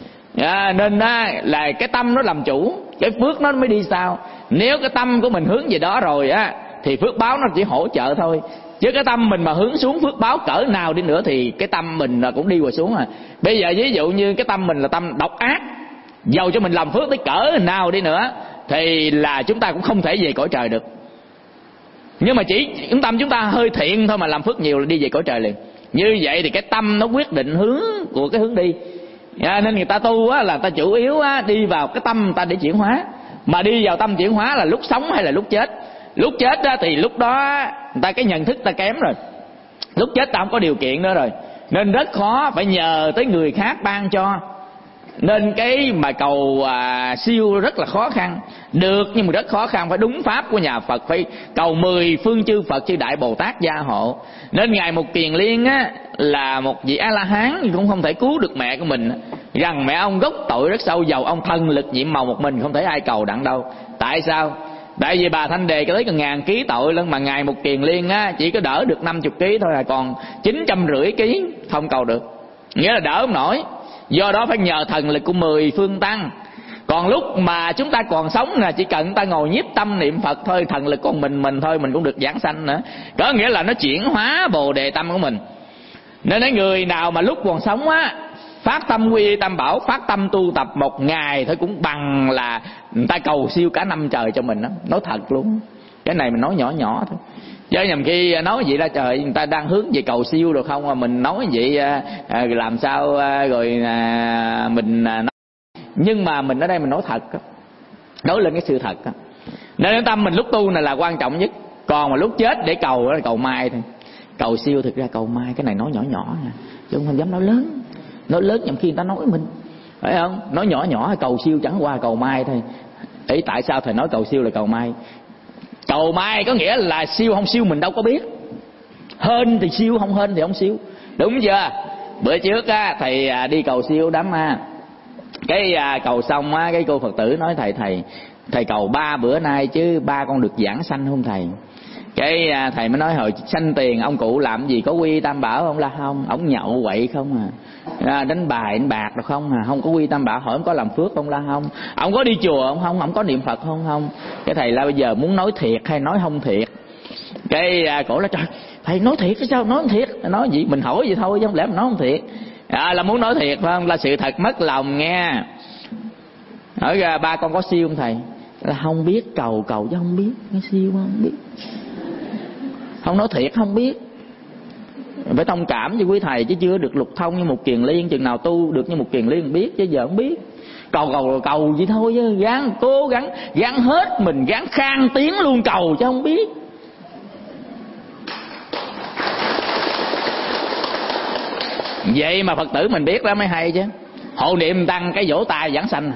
Nên là cái tâm nó làm chủ, cái phước nó mới đi sau. Nếu cái tâm của mình hướng về đó rồi thì phước báo nó chỉ hỗ trợ thôi. Chứ cái tâm mình mà hướng xuống phước báo cỡ nào đi nữa thì cái tâm mình là cũng đi qua xuống Bây giờ ví dụ như cái tâm mình là tâm độc ác, dầu cho mình làm phước tới cỡ nào đi nữa thì là chúng ta cũng không thể về cõi trời được. Nhưng mà chỉ tâm chúng ta hơi thiện thôi mà làm phước nhiều là đi về cõi trời liền. Như vậy thì cái tâm nó quyết định hướng của cái hướng đi. Nên người ta tu là ta chủ yếu đi vào cái tâm ta để chuyển hóa. Mà đi vào tâm chuyển hóa là lúc sống hay là lúc chết? Lúc chết thì lúc đó người ta cái nhận thức ta kém rồi, lúc chết ta không có điều kiện nữa rồi, nên rất khó, phải nhờ tới người khác ban cho. Nên cái mà cầu siêu rất là khó khăn. Được nhưng mà rất khó khăn, phải đúng pháp của nhà Phật, phải cầu 10 phương chư Phật chư Đại Bồ Tát gia hộ. Nên ngài Mục Kiền Liên là một vị A-la-hán nhưng cũng không thể cứu được mẹ của mình. Rằng mẹ ông gốc tội rất sâu, dầu ông thần lực nhiệm màu một mình, không thể ai cầu đặng đâu. Tại sao? Tại vì bà Thanh Đề có tới gần 1000 ký tội lắm, mà ngài Mục Kiền Liên chỉ có đỡ được 50 ký thôi, còn 950 ký không cầu được, nghĩa là đỡ không nổi. Do đó phải nhờ thần lực của 10 phương tăng. Còn lúc mà chúng ta còn sống chỉ cần ta ngồi nhiếp tâm niệm Phật thôi, thần lực con mình thôi mình cũng được giảng sanh nữa. Có nghĩa là nó chuyển hóa bồ đề tâm của mình. Nên cái người nào mà lúc còn sống phát tâm quy y Tam Bảo, phát tâm tu tập 1 ngày thôi cũng bằng là người ta cầu siêu cả năm trời cho mình đó. Nói thật luôn, cái này mình nói nhỏ nhỏ thôi, chứ nhầm khi nói vậy là trời, người ta đang hướng về cầu siêu rồi không mà mình nói vậy làm sao rồi mình nói. Nhưng mà mình ở đây mình nói thật, nói lên cái sự thật. Nên cái tâm mình lúc tu này là quan trọng nhất. Còn mà lúc chết để cầu là cầu mai thôi. Cầu siêu thực ra cầu mai, cái này nói nhỏ nhỏ chứ không dám nói lớn. Nói lớn nhầm khi người ta nói mình, phải không? Nói nhỏ nhỏ cầu siêu chẳng qua cầu mai thôi. Ý tại sao thầy nói cầu siêu là cầu mai? Cầu mai có nghĩa là siêu không siêu mình đâu có biết. Hên thì siêu, không hên thì không siêu, đúng chưa? Bữa trước thầy đi cầu siêu đám cái cầu xong cái cô Phật tử nói thầy cầu 3 bữa nay chứ 3 con được giảng sanh không thầy? Cái thầy mới nói hồi sanh tiền ông cụ làm gì có quy Tam Bảo không? La không, ông nhậu quậy không đánh bài đánh bạc được không không có quy Tam Bảo. Hỏi ông có làm phước không? La không. Ông có đi chùa không? Ông có niệm Phật không? Cái thầy la bây giờ muốn nói thiệt hay nói không thiệt? Cái cổ là trời, thầy nói thiệt cái sao nói không thiệt? Nói gì mình hỏi vậy thôi chứ không lẽ mình nói không thiệt. Là muốn nói thiệt phải không? Là sự thật mất lòng nghe. Hỏi ra 3 con có siêu không thầy? Là không biết, cầu chứ không biết, cái siêu không biết. Không nói thiệt không biết. Phải thông cảm với quý thầy chứ chưa được lục thông như Mục Kiền Liên. Chừng nào tu được như Mục Kiền Liên biết, chứ giờ không biết. Cầu vậy thôi chứ gắng cố gắng, gắng hết mình, gắng khang tiếng luôn cầu chứ không biết. Vậy mà Phật tử mình biết đó mới hay chứ. Hộ niệm tăng cái vỗ tay giảng sanh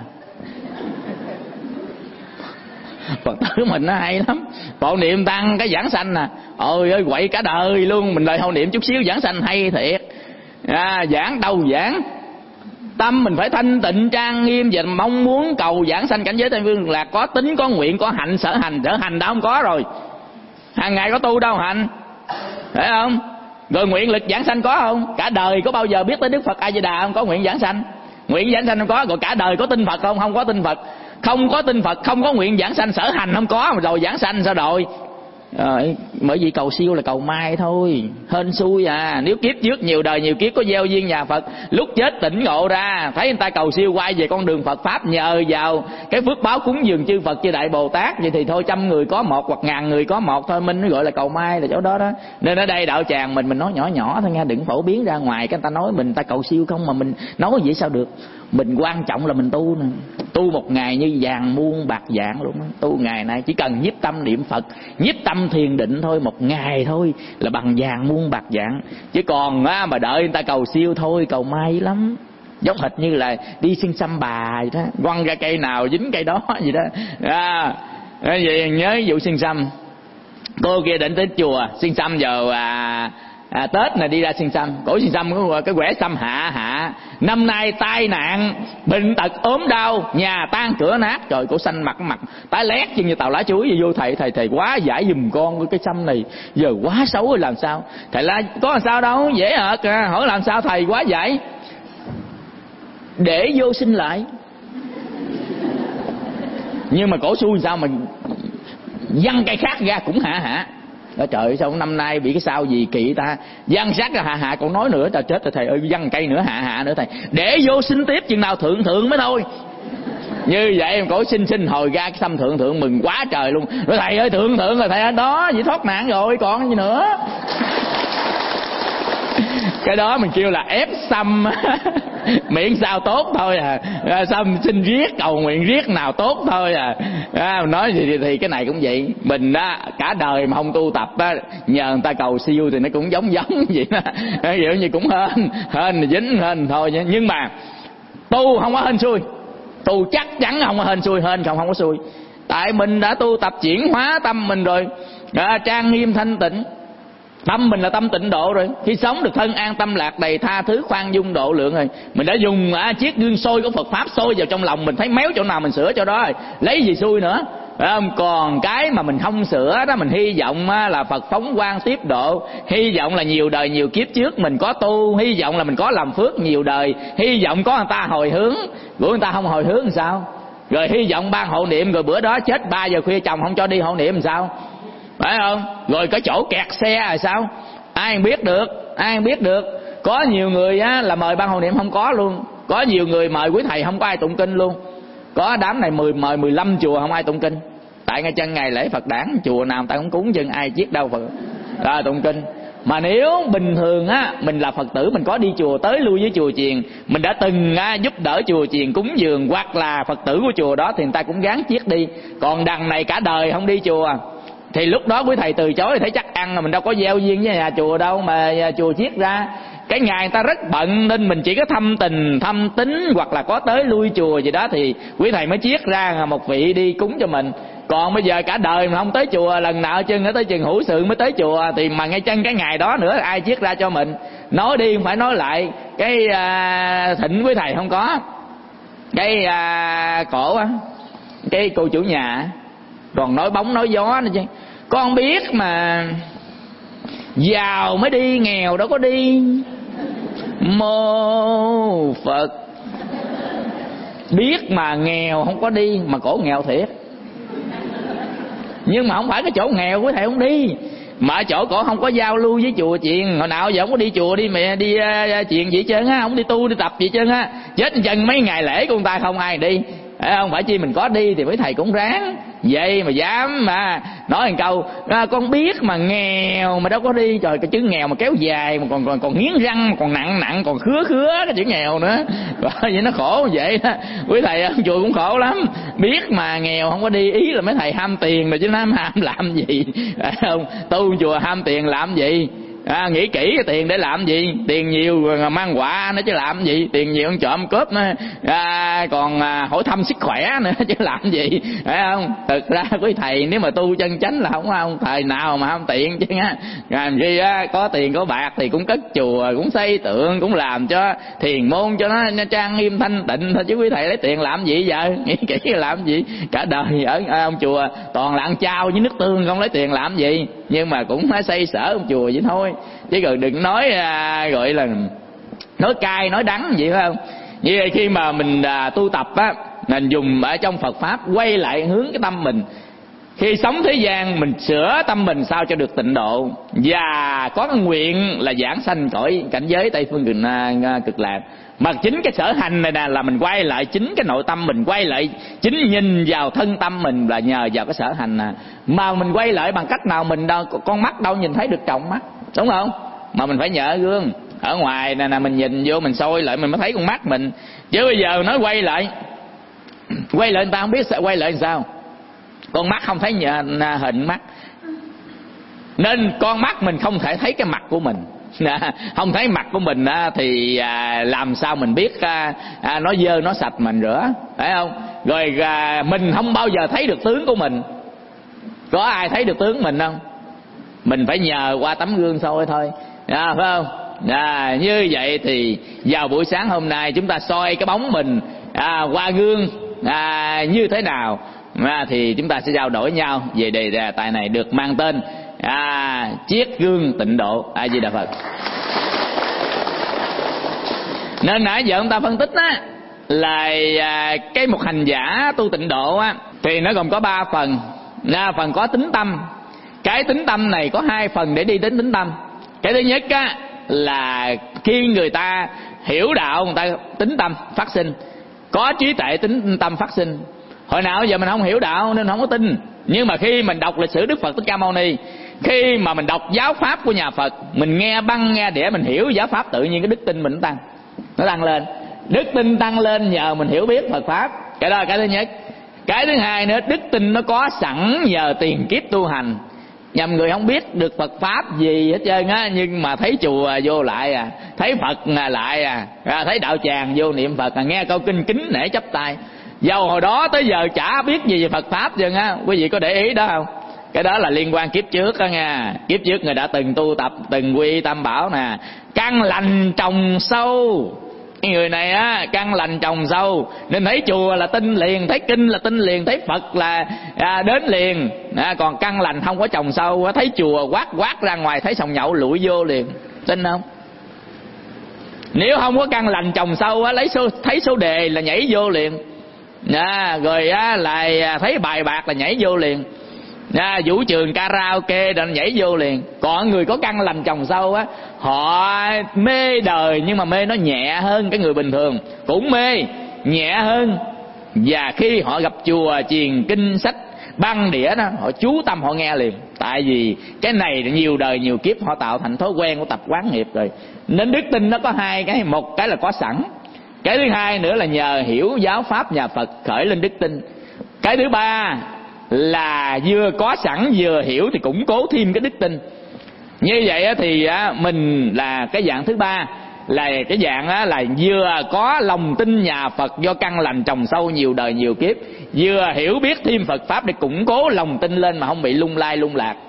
Phật tử mình nó hay lắm. Hộ niệm tăng cái giảng sanh ôi ơi quậy cả đời luôn. Mình lại hộ niệm chút xíu giảng sanh hay thiệt. Giảng đâu giảng, Tâm mình phải thanh tịnh trang nghiêm và mong muốn cầu giảng sanh cảnh giới Tây Phương là có tính, có nguyện, có hạnh. Sở hành đã không có rồi. Hàng ngày có tu đâu hành, phải không? Rồi nguyện lực giảng sanh có không? Cả đời có bao giờ biết tới Đức Phật A Di Đà không? Có nguyện giảng sanh. Nguyện giảng sanh không có. Rồi cả đời có tin Phật không? Không có tin Phật. Không có tin Phật, không có nguyện giảng sanh, sở hành không có, mà rồi giảng sanh sao rồi? Bởi vì cầu siêu là cầu mai thôi, hên xui à. Nếu kiếp trước nhiều đời nhiều kiếp có gieo duyên nhà Phật, lúc chết tỉnh ngộ ra thấy người ta cầu siêu quay về con đường Phật pháp, nhờ vào cái phước báo cúng dường chư Phật chư Đại Bồ Tát, vậy thì thôi 100 người có một hoặc 1000 người có một thôi, mình gọi là cầu mai là chỗ đó đó. Nên ở đây đạo tràng mình nói nhỏ nhỏ thôi nha, đừng phổ biến ra ngoài cái người ta nói mình ta cầu siêu không mà mình nói vậy sao được. Mình quan trọng là mình tu nè, tu một ngày như vàng muôn bạc vàng luôn đó. Tu ngày nay chỉ cần nhiếp tâm niệm Phật, nhiếp tâm thiền định thôi, một ngày thôi là bằng vàng muôn bạc vàng. Chứ còn mà đợi người ta cầu siêu thôi, cầu may lắm. Giống hệt như là đi xin xăm bà vậy đó, quăng ra cây nào dính cây đó vậy đó. Vậy nhớ vụ xin xăm. Cô kia định tới chùa xin xăm giờ Tết này đi ra xin xăm, cổ xin xăm cái quẻ xăm hạ. Năm nay tai nạn, bệnh tật, ốm đau, nhà tan cửa nát. Trời, cổ xanh mặt tái lét như tàu lá chuối. Vô thầy quá giải giùm con cái xăm này giờ quá xấu rồi làm sao? Thầy la có làm sao đâu, dễ ợt hỏi làm sao thầy quá giải. Để vô xin lại. Nhưng mà cổ xui sao mình văng cây khác ra cũng hạ. Trời, sao năm nay bị cái sao gì kỳ ta, văn sát ra hạ còn nói nữa. Trời chết rồi thầy ơi, văn cây nữa hạ nữa thầy. Để vô xin tiếp chừng nào thượng mới thôi. Như vậy em cổ xin hồi ra cái xăm thượng mừng quá trời luôn. Rồi thầy ơi thượng rồi thầy ơi, đó vậy thoát nạn rồi còn gì nữa. Cái đó mình kêu là ép xăm. Miễn sao tốt thôi xăm xin riết, cầu nguyện riết nào tốt thôi nói gì thì cái này cũng vậy. Mình cả đời mà không tu tập nhờ người ta cầu siêu thì nó cũng giống vậy đó. Kiểu như cũng hên dính hên thôi. Nhưng mà tu không có hên xui, tu chắc chắn không có hên xui, hên không có xui. Tại mình đã tu tập chuyển hóa tâm mình rồi, trang nghiêm thanh tịnh. Tâm mình là tâm tịnh độ rồi. Khi sống được thân an tâm lạc đầy, tha thứ khoan dung độ lượng rồi. Mình đã dùng chiếc gương soi của Phật pháp soi vào trong lòng mình, thấy méo chỗ nào mình sửa chỗ đó rồi. Lấy gì xui nữa, phải không? Còn cái mà mình không sửa đó, mình hy vọng là Phật phóng quang tiếp độ, hy vọng là nhiều đời nhiều kiếp trước mình có tu, hy vọng là mình có làm phước nhiều đời, hy vọng có người ta hồi hướng. Của người ta không hồi hướng làm sao? Rồi hy vọng ban hộ niệm, rồi bữa đó chết 3 giờ khuya chồng không cho đi hộ niệm làm sao? Phải không? Rồi cái chỗ kẹt xe là sao? Ai biết được. Có nhiều người là mời ban hộ niệm không có luôn. Có nhiều người mời quý thầy không có ai tụng kinh luôn. Có đám này mời 15 chùa không ai tụng kinh. Tại ngay chân ngày lễ Phật đản, chùa nào ta cũng cúng chân, ai chiết đâu Phật tụng kinh. Mà nếu bình thường mình là Phật tử, mình có đi chùa tới lui với chùa chiền, mình đã từng giúp đỡ chùa chiền cúng dường hoặc là Phật tử của chùa đó, thì người ta cũng gán chiết đi. Còn đằng này cả đời không đi chùa thì lúc đó quý thầy từ chối thì thấy chắc ăn là mình đâu có gieo duyên với nhà chùa đâu mà chùa chiết ra. Cái ngày người ta rất bận nên mình chỉ có thâm tình thâm tín hoặc là có tới lui chùa gì đó thì quý thầy mới chiết ra một vị đi cúng cho mình. Còn bây giờ cả đời mà không tới chùa, lần nào chân tới chừng hữu sự mới tới chùa, thì mà ngay chân cái ngày đó nữa ai chiết ra cho mình. Nói đi không phải nói lại. Cái thịnh quý thầy không có. Cái cổ cái cô chủ nhà còn nói bóng nói gió nữa chứ. Con biết mà giàu mới đi, nghèo đâu có đi. Mô Phật. Biết mà nghèo không có đi, mà cổ nghèo thiệt. Nhưng mà không phải cái chỗ nghèo của thầy không đi, mà ở chỗ cổ không có giao lưu với chùa chiền. Hồi nào giờ không có đi chùa đi mẹ đi chiền gì trơn không đi tu đi tập gì trơn chết chân mấy ngày lễ của người ta không ai đi. Không phải chi mình có đi thì mấy thầy cũng ráng. Vậy mà dám mà nói một câu con biết mà nghèo mà đâu có đi. Trời, cái chữ nghèo mà kéo dài mà còn nghiến răng, còn nặng còn khứa cái chữ nghèo nữa. Vậy nó khổ vậy đó. Quý thầy ở chùa cũng khổ lắm. Biết mà nghèo không có đi, ý là mấy thầy ham tiền rồi chứ nó ham làm gì. Không tu chùa ham tiền làm gì. nghĩ kỹ cái tiền để làm gì? Tiền nhiều mang quả nữa chứ làm gì? Tiền nhiều ăn trộm cướp nữa, còn hỏi thăm sức khỏe nữa chứ làm gì, phải không? Thực ra quý thầy nếu mà tu chân chánh là không thầy nào mà không tiện chứ á. Làm gì có tiền có bạc thì cũng cất chùa, cũng xây tượng, cũng làm cho thiền môn cho nó trang nghiêm thanh tịnh thôi, chứ quý thầy lấy tiền làm gì giờ? Nghĩ kỹ làm gì? Cả đời ở ông chùa toàn là ăn chao với nước tương, không lấy tiền làm gì? Nhưng mà cũng phải xây sở ông chùa vậy thôi, chứ còn đừng nói gọi là nói cay nói đắng vậy, phải không? Như vậy khi mà mình tu tập á, mình dùng ở trong Phật pháp quay lại hướng cái tâm mình. Khi sống thế gian mình sửa tâm mình sao cho được tịnh độ, và có cái nguyện là giảng sanh cõi cảnh giới Tây Phương Cực Lạc. Mà chính cái sở hành này nè là mình quay lại chính cái nội tâm mình, quay lại chính nhìn vào thân tâm mình là nhờ vào cái sở hành nè. Mà mình quay lại bằng cách nào? Mình đâu, con mắt đâu nhìn thấy được trọng mắt, đúng không? Mà mình phải nhờ gương. Ở ngoài nè mình nhìn vô mình soi lại mình mới thấy con mắt mình. Chứ bây giờ nói quay lại người ta không biết quay lại làm sao. Con mắt không thấy hình mắt, nên con mắt mình không thể thấy cái mặt của mình. Không thấy mặt của mình thì làm sao mình biết nó dơ nó sạch mình rửa, phải không? Rồi mình không bao giờ thấy được tướng của mình. Có ai thấy được tướng mình không? Mình phải nhờ qua tấm gương soi thôi, phải không? Như vậy thì vào buổi sáng hôm nay chúng ta soi cái bóng mình qua gương như thế nào, thì chúng ta sẽ trao đổi nhau về đề tài này được mang tên chiếc gương tịnh độ. A Di Đà Phật. Nên nãy giờ chúng ta phân tích á là cái một hành giả tu tịnh độ á thì nó gồm có 3 phần. Phần có tính tâm. Cái tính tâm này có 2 phần để đi đến tính tâm. Cái thứ nhất á là khi người ta hiểu đạo, người ta tính tâm phát sinh, có trí tuệ tính tâm phát sinh. Hồi nào giờ mình không hiểu đạo nên không có tin. Nhưng mà khi mình đọc lịch sử Đức Phật Thích Ca Mâu Ni, khi mà mình đọc giáo pháp của nhà Phật, mình nghe băng nghe đĩa, mình hiểu giáo pháp, tự nhiên cái đức tin mình nó tăng lên. Đức tin tăng lên nhờ mình hiểu biết Phật pháp. Cái đó là cái thứ nhất. Cái thứ hai nữa, đức tin nó có sẵn nhờ tiền kiếp tu hành. Nhằm người không biết được Phật pháp gì hết trơn á, nhưng mà thấy chùa vô lại thấy Phật lại thấy đạo tràng vô niệm Phật nghe câu kinh kính nể chắp tay. Dầu hồi đó tới giờ chả biết gì về Phật pháp trơn á. Quý vị có để ý đó không? Cái đó là liên quan kiếp trước đó nha. Kiếp trước người đã từng tu tập, từng quy tam bảo nè, căn lành trồng sâu. Cái người này căn lành trồng sâu nên thấy chùa là tin liền, thấy kinh là tin liền, thấy Phật là đến liền. Còn căn lành không có trồng sâu, thấy chùa quát ra ngoài, thấy sòng nhậu lụi vô liền. Tin không? Nếu không có căn lành trồng sâu thấy số đề là nhảy vô liền. Rồi lại thấy bài bạc là nhảy vô liền. Vũ trường karaoke là nhảy vô liền. Còn người có căn lành trồng sâu họ mê đời, nhưng mà mê nó nhẹ hơn cái người bình thường, cũng mê nhẹ hơn. Và khi họ gặp chùa chiền kinh sách băng đĩa đó, họ chú tâm họ nghe liền. Tại vì cái này nhiều đời nhiều kiếp họ tạo thành thói quen của tập quán nghiệp rồi. Nên đức tin nó có 2 cái. Một cái là có sẵn, cái thứ hai nữa là nhờ hiểu giáo pháp nhà Phật khởi lên đức tin. Cái thứ ba là vừa có sẵn vừa hiểu thì củng cố thêm cái đức tin. Như vậy thì mình là cái dạng thứ ba, là cái dạng là vừa có lòng tin nhà Phật do căn lành trồng sâu nhiều đời nhiều kiếp, vừa hiểu biết thêm Phật pháp để củng cố lòng tin lên mà không bị lung lai lung lạc.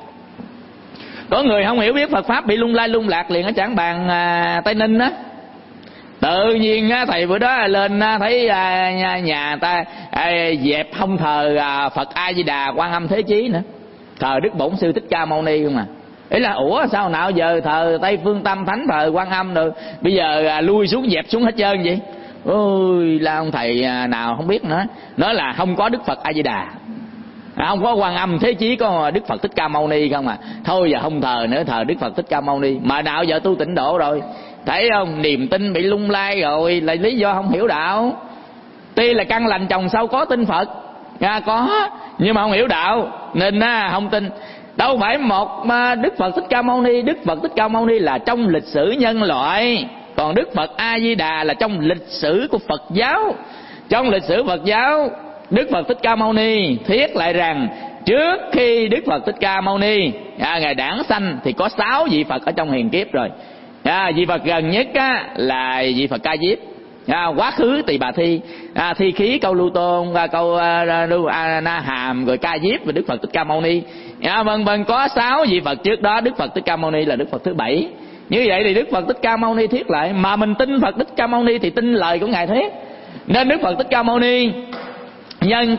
Có người không hiểu biết Phật pháp bị lung lai lung lạc liền ở Trảng Bàng Tây Ninh á. Tự nhiên thầy bữa đó lên thấy nhà ta dẹp không thờ Phật A Di Đà Quan Âm Thế Chí nữa, thờ Đức Bổn Sư Thích Ca Mâu Ni không à. Ý là ủa sao nào giờ thờ Tây Phương Tam Thánh thờ Quan Âm rồi bây giờ lui xuống dẹp xuống hết trơn vậy? Ôi là ông thầy nào không biết nữa. Nói là không có Đức Phật A Di Đà, không có Quan Âm Thế Chí, có Đức Phật Thích Ca Mâu Ni không à. Thôi giờ không thờ nữa, thờ Đức Phật Thích Ca Mâu Ni. Mà nào giờ tu tịnh độ rồi, thấy không? Niềm tin bị lung lay rồi là lý do không hiểu đạo. Tuy là căn lành trồng sâu có tin Phật có, nhưng mà không hiểu đạo nên không tin. Đâu phải một Đức Phật Thích Ca Mâu Ni. Đức Phật Thích Ca Mâu Ni là trong lịch sử nhân loại, còn Đức Phật A Di Đà là trong lịch sử của Phật giáo. Trong lịch sử Phật giáo, Đức Phật Thích Ca Mâu Ni thiết lại rằng trước khi Đức Phật Thích Ca Mâu Ni ngài đản sanh thì có 6 vị Phật ở trong hiền kiếp rồi. Vị Phật gần nhất là vị Phật Ca Diếp, quá khứ Tỳ Bà Thi, Thi Khí, Câu Lưu Tôn, Câu Na Hàm, rồi Ca Diếp và Đức Phật Thích Ca Mâu Ni. Vân vân, có 6 vị Phật trước đó. Đức Phật Thích Ca Mâu Ni là Đức Phật thứ 7. Như vậy thì Đức Phật Thích Ca Mâu Ni thuyết lại, mà mình tin Phật Thích Ca Mâu Ni thì tin lời của ngài thuyết. Nên Đức Phật Thích Ca Mâu Ni nhân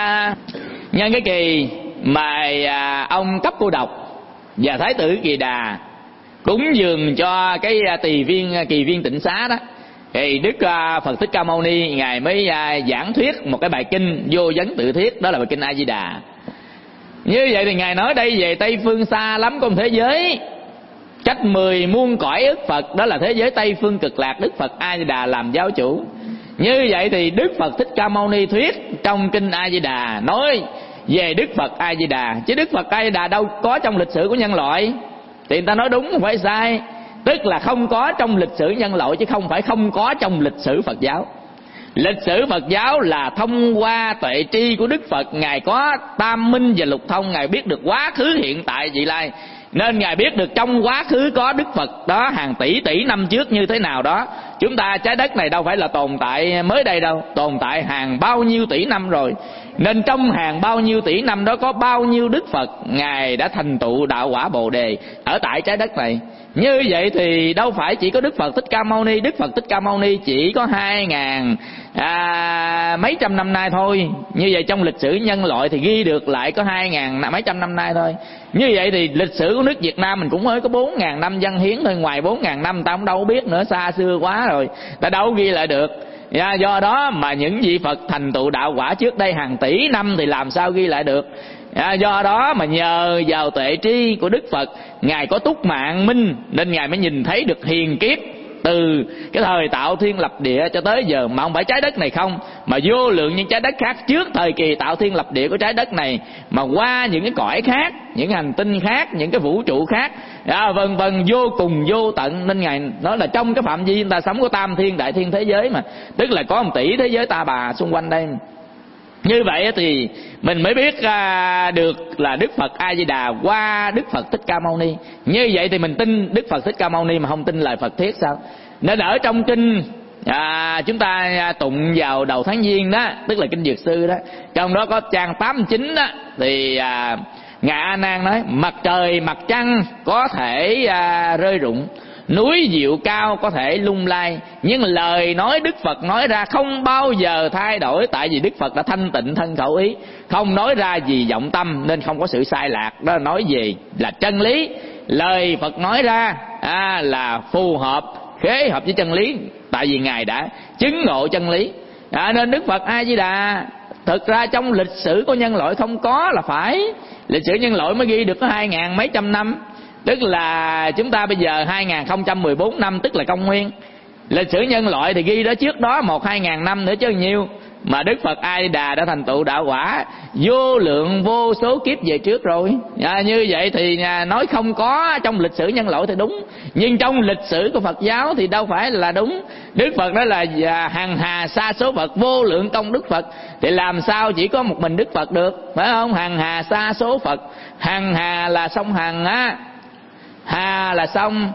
cái kỳ mà ông Cấp Cô Độc và Thái tử Kỳ Đà cúng dường cho cái kỳ viên tịnh xá đó, thì Đức Phật Thích Ca Mâu Ni ngài mới giảng thuyết một cái bài kinh Vô Vấn Tự Thuyết, đó là bài kinh A Di Đà. Như vậy thì ngài nói đây về Tây phương xa lắm có một thế giới cách 10 muôn cõi ức Phật, đó là thế giới Tây phương cực lạc, Đức Phật A Di Đà làm giáo chủ. Như vậy thì Đức Phật Thích Ca Mâu Ni thuyết trong kinh A Di Đà nói về Đức Phật A Di Đà, chứ Đức Phật A Di Đà đâu có trong lịch sử của nhân loại. Thì người ta nói đúng không phải sai, tức là không có trong lịch sử nhân loại chứ không phải không có trong lịch sử Phật giáo. Lịch sử Phật giáo là thông qua tuệ tri của Đức Phật, ngài có tam minh và lục thông, ngài biết được quá khứ hiện tại vị lai, nên ngài biết được trong quá khứ có Đức Phật đó hàng tỷ năm trước như thế nào đó. Chúng ta trái đất này đâu phải là tồn tại mới đây đâu, tồn tại hàng bao nhiêu tỷ năm rồi. Nên trong hàng bao nhiêu tỷ năm đó có bao nhiêu Đức Phật ngài đã thành tựu đạo quả Bồ Đề ở tại trái đất này. Như vậy thì đâu phải chỉ có Đức Phật Thích Ca Mâu Ni. Đức Phật Thích Ca Mâu Ni chỉ có 2000 mấy trăm năm nay thôi. Như vậy trong lịch sử nhân loại thì ghi được lại có 2000 mấy trăm năm nay thôi. Như vậy thì lịch sử của nước Việt Nam mình cũng mới có 4000 năm văn hiến thôi. Ngoài 4000 năm ta cũng đâu biết nữa, xa xưa quá rồi, ta đâu ghi lại được. Do đó mà những vị Phật thành tựu đạo quả trước đây hàng tỷ năm thì làm sao ghi lại được. Do đó mà nhờ vào tuệ tri của Đức Phật, ngài có túc mạng minh nên ngài mới nhìn thấy được hiền kiếp từ cái thời tạo thiên lập địa cho tới giờ, mà không phải trái đất này không, mà vô lượng những trái đất khác trước thời kỳ tạo thiên lập địa của trái đất này, mà qua những cái cõi khác, những hành tinh khác, những cái vũ trụ khác, vân vân, vô cùng vô tận. Nên ngài nói là trong cái phạm vi chúng ta sống có tam thiên đại thiên thế giới, mà tức là có 1 tỷ thế giới ta bà xung quanh đây. Như vậy thì mình mới biết được là Đức Phật A Di Đà qua Đức Phật Thích Ca Mâu Ni. Như vậy thì mình tin Đức Phật Thích Ca Mâu Ni mà không tin lời Phật thuyết sao? Nên ở trong kinh chúng ta tụng vào đầu tháng Giêng đó, tức là kinh Dược Sư đó, trong đó có trang 89 đó, thì ngài A Nan nói mặt trời mặt trăng có thể rơi rụng, núi diệu cao có thể lung lay, nhưng lời nói Đức Phật nói ra không bao giờ thay đổi, tại vì Đức Phật đã thanh tịnh thân khẩu ý, không nói ra gì vọng tâm, nên không có sự sai lạc. Đó là nói gì là chân lý. Lời Phật nói ra là phù hợp, khế hợp với chân lý, tại vì ngài đã chứng ngộ chân lý. Nên Đức Phật A Di Đà thực ra trong lịch sử của nhân loại không có, là phải lịch sử nhân loại mới ghi được có 2000 mấy trăm năm. Tức là chúng ta bây giờ 2014 năm, tức là công nguyên. Lịch sử nhân loại thì ghi đó trước đó 1-2000 năm nữa chứ nhiều. Mà Đức Phật A Di Đà đã thành tựu đạo quả vô lượng vô số kiếp về trước rồi. Như vậy thì nói không có trong lịch sử nhân loại thì đúng, nhưng trong lịch sử của Phật giáo thì đâu phải là đúng. Đức Phật đó là hằng hà sa số Phật, vô lượng công đức Phật, thì làm sao chỉ có một mình Đức Phật được, phải không? Hằng hà sa số Phật, hằng hà là sông Hằng á, hà là sông,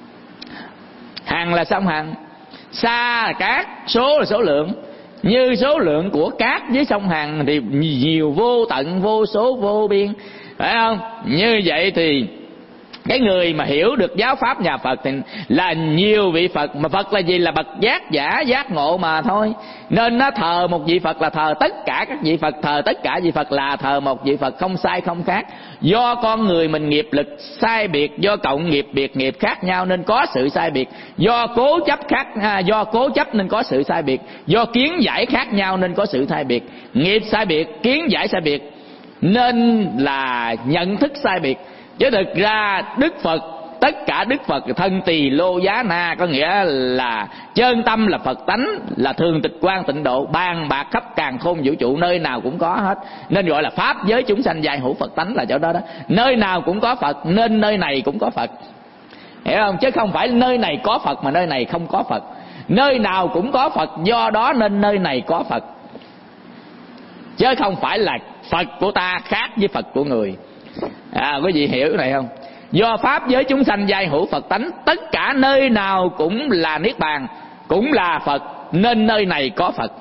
Hằng là sông Hằng, sa là cát, số là số lượng. Như số lượng của cát với sông Hằng thì nhiều vô tận, vô số vô biên, phải không? Như vậy thì cái người mà hiểu được giáo pháp nhà Phật thì là nhiều vị Phật. Mà Phật là gì? Là bậc giác giả, giác ngộ mà thôi. Nên nó thờ một vị Phật là thờ tất cả các vị Phật, thờ tất cả vị Phật là thờ một vị Phật, không sai không khác. Do con người mình nghiệp lực sai biệt, do cộng nghiệp biệt nghiệp khác nhau nên có sự sai biệt, do cố chấp khác, do cố chấp nên có sự sai biệt, do kiến giải khác nhau nên có sự sai biệt. Nghiệp sai biệt, kiến giải sai biệt nên là nhận thức sai biệt. Chứ thực ra Đức Phật, tất cả Đức Phật thân tỳ lô giá na, có nghĩa là chân tâm là Phật tánh, là thường tịch quan tịnh độ, bàn bạc khắp càn khôn vũ trụ, nơi nào cũng có hết. Nên gọi là pháp giới chúng sanh giai hữu Phật tánh là chỗ đó đó. Nơi nào cũng có Phật nên nơi này cũng có Phật, hiểu không? Chứ không phải nơi này có Phật mà nơi này không có Phật. Nơi nào cũng có Phật, do đó nên nơi này có Phật, chứ không phải là Phật của ta khác với Phật của người. Quý vị hiểu cái này không? Do pháp giới chúng sanh giai hữu Phật tánh, tất cả nơi nào cũng là niết bàn, cũng là Phật, nên nơi này có Phật.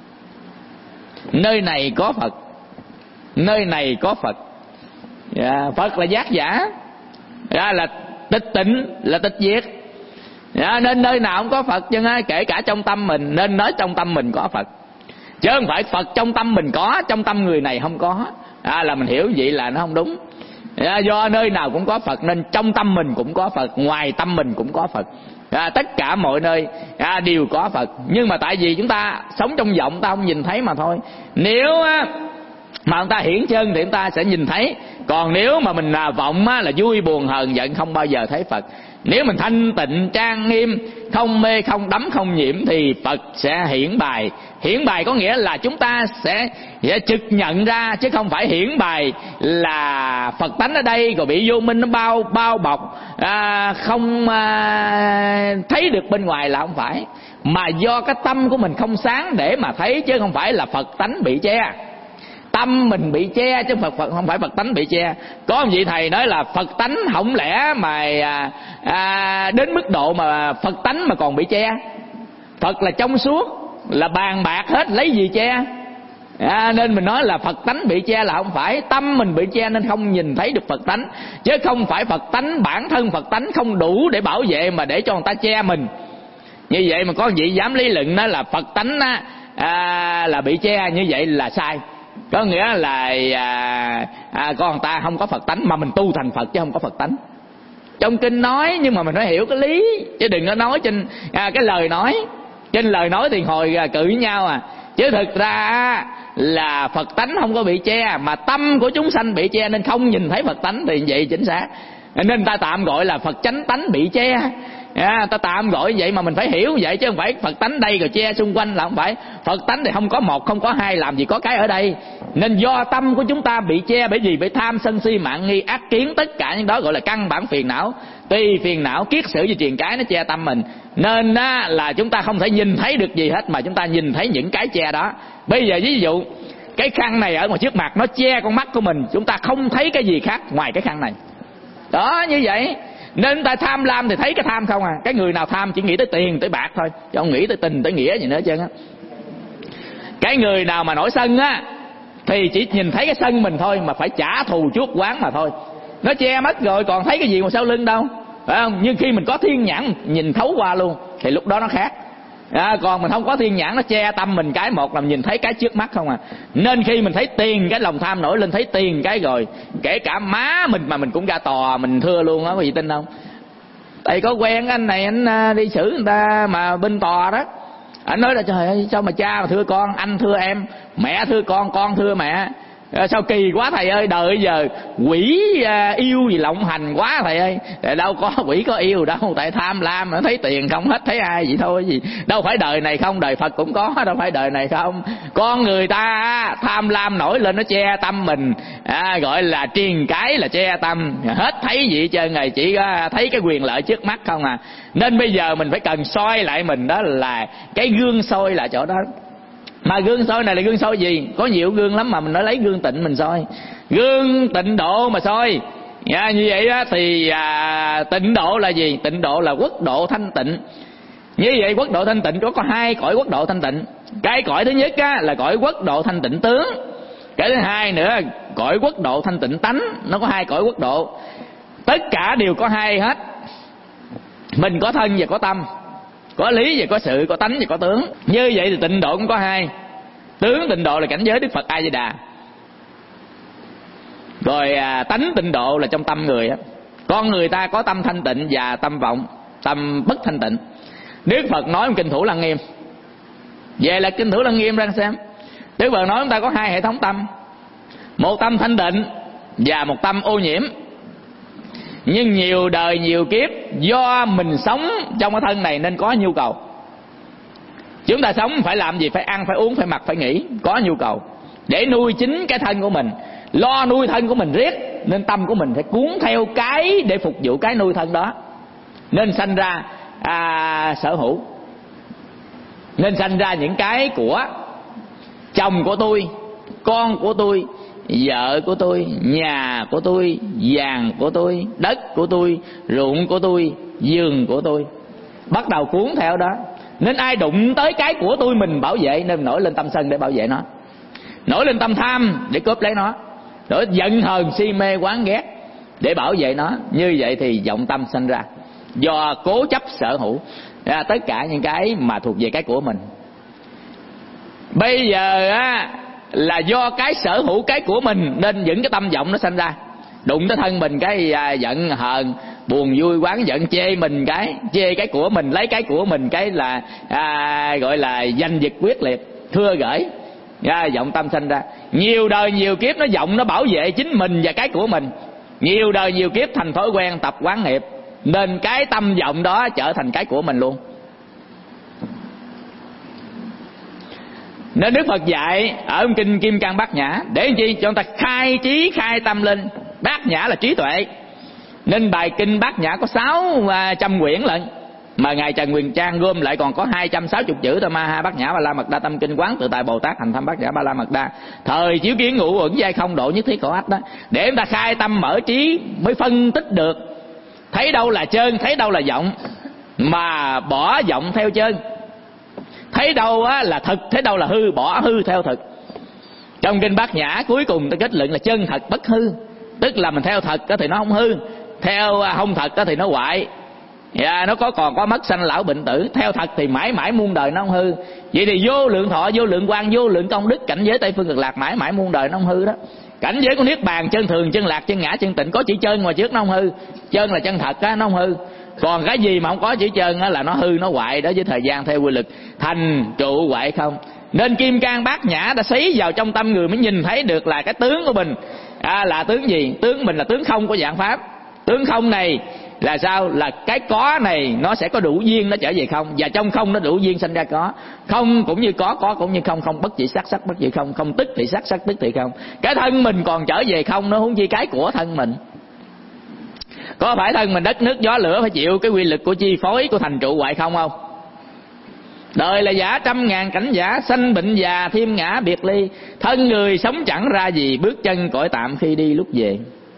Nơi này có Phật, nơi này có Phật. Phật là giác giả, là tịch tịnh, là tịch diệt. Nên nơi nào cũng có Phật, chứ kể cả trong tâm mình, nên nói trong tâm mình có Phật, chứ không phải Phật trong tâm mình có, trong tâm người này không có. Là mình hiểu vậy là nó không đúng. Do nơi nào cũng có Phật nên trong tâm mình cũng có Phật, ngoài tâm mình cũng có Phật. Tất cả mọi nơi đều có Phật. Nhưng mà tại vì chúng ta sống trong vọng, ta không nhìn thấy mà thôi. Nếu mà người ta hiển chân thì chúng ta sẽ nhìn thấy. Còn nếu mà mình vọng là vui buồn hờn giận, không bao giờ thấy Phật. Nếu mình thanh tịnh trang nghiêm, không mê không đắm không nhiễm, thì Phật sẽ hiển bài. Hiển bài có nghĩa là chúng ta sẽ trực nhận ra, chứ không phải hiển bài là Phật tánh ở đây rồi bị vô minh nó bao bọc, không thấy được bên ngoài, là không phải. Mà do cái tâm của mình không sáng để mà thấy, chứ không phải là Phật tánh bị che. Tâm mình bị che chứ không phải Phật tánh bị che. Có một vị thầy nói là Phật tánh không lẽ mà đến mức độ mà Phật tánh mà còn bị che. Phật là trong suốt, là bàn bạc hết, lấy gì che. Nên mình nói là Phật tánh bị che là không phải. Tâm mình bị che nên không nhìn thấy được Phật tánh, chứ không phải Phật tánh, bản thân Phật tánh không đủ để bảo vệ mà để cho người ta che mình. Như vậy mà có vị dám lý luận đó là Phật tánh là bị che, như vậy là sai. Có nghĩa là con ta không có Phật tánh, mà mình tu thành Phật chứ không có Phật tánh. Trong kinh nói, nhưng mà mình phải hiểu cái lý, chứ đừng có nói trên cái lời nói. Trên lời nói thì hồi cự với nhau chứ thực ra là Phật tánh không có bị che, mà tâm của chúng sanh bị che nên không nhìn thấy Phật tánh, thì vậy chính xác. Nên ta tạm gọi là Phật chánh tánh bị che. Ta tạm gọi vậy, mà mình phải hiểu vậy, chứ không phải Phật tánh đây rồi che xung quanh, là không phải. Phật tánh thì không có một, không có hai, làm gì có cái ở đây. Nên do tâm của chúng ta bị che, bởi vì bị tham sân si mạng nghi ác kiến, tất cả những đó gọi là căn bản phiền não. Tùy phiền não kiết sử di truyền cái nó che tâm mình, nên là chúng ta không thể nhìn thấy được gì hết, mà chúng ta nhìn thấy những cái che đó. Bây giờ ví dụ cái khăn này ở ngoài trước mặt nó che con mắt của mình, chúng ta không thấy cái gì khác ngoài cái khăn này đó. Như vậy nên ta tham lam thì thấy cái tham không Cái người nào tham chỉ nghĩ tới tiền tới bạc thôi, chứ không nghĩ tới tình tới nghĩa gì nữa hết trơn á. Cái người nào mà nổi sân thì chỉ nhìn thấy cái sân mình thôi, mà phải trả thù chuốc oán mà thôi. Nó che mất rồi còn thấy cái gì mà sau lưng đâu, phải không? Nhưng khi mình có thiên nhãn nhìn thấu qua luôn thì lúc đó nó khác. Còn mình không có thiên nhãn, nó che tâm mình cái một là mình nhìn thấy cái trước mắt không Nên khi mình thấy tiền, cái lòng tham nổi lên, thấy tiền cái rồi kể cả má mình mà mình cũng ra tò, mình thưa luôn á. Có gì tin không? Tại có quen anh này, anh đi xử người ta mà bên tòa đó, anh nói là trời ơi, sao mà cha mà thưa con, anh thưa em, mẹ thưa con thưa mẹ. Sao kỳ quá thầy ơi, đời giờ quỷ yêu gì lộng hành quá thầy ơi. Đâu có quỷ có yêu đâu, tại tham lam nó thấy tiền không hết thấy ai vậy thôi gì. Đâu phải đời này không, đời Phật cũng có, đâu phải đời này không. Con người ta tham lam nổi lên nó che tâm mình, gọi là triền cái là che tâm, hết thấy gì trơn ngày chỉ thấy cái quyền lợi trước mắt không Nên bây giờ mình phải cần soi lại mình, đó là cái gương soi lại chỗ đó. Mà gương soi này là gương soi gì? Có nhiều gương lắm mà mình nói lấy gương tịnh mình soi. Gương tịnh độ mà soi. Như vậy đó thì tịnh độ là gì? Tịnh độ là quốc độ thanh tịnh. Như vậy quốc độ thanh tịnh có hai cõi quốc độ thanh tịnh. Cái cõi thứ nhất là cõi quốc độ thanh tịnh tướng. Cái thứ hai nữa cõi quốc độ thanh tịnh tánh. Nó có hai cõi quốc độ. Tất cả đều có hai hết. Mình có thân và có tâm, có lý và có sự, có tánh và có tướng. Như vậy thì tịnh độ cũng có hai. Tướng tịnh độ là cảnh giới Đức Phật A Di Đà, rồi tánh tịnh độ là trong tâm người. Con người ta có tâm thanh tịnh và tâm vọng, tâm bất thanh tịnh. Đức Phật nói trong kinh Thủ Lăng Nghiêm. Về là kinh Thủ Lăng Nghiêm ra xem. Đức Phật nói chúng ta có hai hệ thống tâm, một tâm thanh tịnh và một tâm ô nhiễm. Nhưng nhiều đời nhiều kiếp do mình sống trong cái thân này nên có nhu cầu. Chúng ta sống phải làm gì? Phải ăn, phải uống, phải mặc, phải nghỉ. Có nhu cầu để nuôi chính cái thân của mình, lo nuôi thân của mình riết. Nên tâm của mình phải cuốn theo cái để phục vụ cái nuôi thân đó. Nên sanh ra sở hữu. Nên sanh ra những cái của chồng của tôi, con của tôi, vợ của tôi, nhà của tôi, vàng của tôi, đất của tôi, ruộng của tôi, vườn của tôi. Bắt đầu cuốn theo đó. Nên ai đụng tới cái của tôi mình bảo vệ, nên nổi lên tâm sân để bảo vệ nó, nổi lên tâm tham để cướp lấy nó, nổi giận hờn si mê oán ghét để bảo vệ nó. Như vậy thì vọng tâm sanh ra do cố chấp sở hữu tất cả những cái mà thuộc về cái của mình. Bây giờ là do cái sở hữu cái của mình nên những cái tâm vọng nó sanh ra. Đụng tới thân mình cái giận hờn, buồn vui oán giận, chê mình cái, chê cái của mình, lấy cái của mình cái là gọi là giành giật quyết liệt, thưa gửi, vọng tâm sanh ra. Nhiều đời nhiều kiếp nó vọng nó bảo vệ chính mình và cái của mình, nhiều đời nhiều kiếp thành thói quen tập quán nghiệp, nên cái tâm vọng đó trở thành cái của mình luôn. Nên Đức Phật dạy ở kinh Kim Cang Bát Nhã để làm chi? Cho người ta khai trí khai tâm lên. Bát Nhã là trí tuệ, nên bài kinh Bát Nhã có 600 quyển lận, mà ngài Trần Quyền Trang gom lại còn có 260 chữ thôi. Ma Ha Bát Nhã Ba La Mật Đa Tâm Kinh Quán Tự Tại Bồ Tát Hành Thâm Bát Nhã Ba La Mật Đa Thời Chiếu Kiến Ngũ Uẩn Giai Không Độ Nhất Thiết Khổ Ách đó, để người ta khai tâm mở trí mới phân tích được thấy đâu là chân, thấy đâu là vọng, mà bỏ vọng theo chân, thấy đâu là thực, thấy đâu là hư, bỏ hư theo thực. Trong kinh Bát Nhã cuối cùng ta kết luận là chân thật bất hư, tức là mình theo thật thì nó không hư, theo không thật thì nó hoại, nó còn có mất sanh lão bệnh tử. Theo thật thì mãi mãi muôn đời nó không hư. Vậy thì vô lượng thọ, vô lượng quang, vô lượng công đức, cảnh giới Tây Phương Cực Lạc mãi mãi muôn đời nó không hư đó. Cảnh giới của Niết Bàn, chân thường, chân lạc, chân ngã, chân tịnh, có chữ chân ngoài trước nó không hư. Chân là chân thật nó không hư. Còn cái gì mà không có chữ chân là nó hư, nó hoại đó, với thời gian theo quy lực thành trụ hoại không. Nên Kim Cang Bát Nhã đã xấy vào trong tâm người mới nhìn thấy được là cái tướng của mình là tướng gì. Tướng mình là tướng không của vạn pháp. Tướng không này là sao? Là cái có này nó sẽ có đủ duyên nó trở về không, và trong không nó đủ duyên sanh ra có. Không cũng như có cũng như không. Không bất dị sắc, sắc bất dị không. Không tức thì sắc, sắc tức thì không. Cái thân mình còn trở về không, nó huống chi cái của thân mình. Có phải thân mình đất nước gió lửa phải chịu cái quy lực của chi phối của thành trụ hoại không không? Đời là giả trăm ngàn cảnh giả, sanh bệnh già thêm ngã biệt ly. Thân người sống chẳng ra gì, bước chân cõi tạm khi đi lúc về.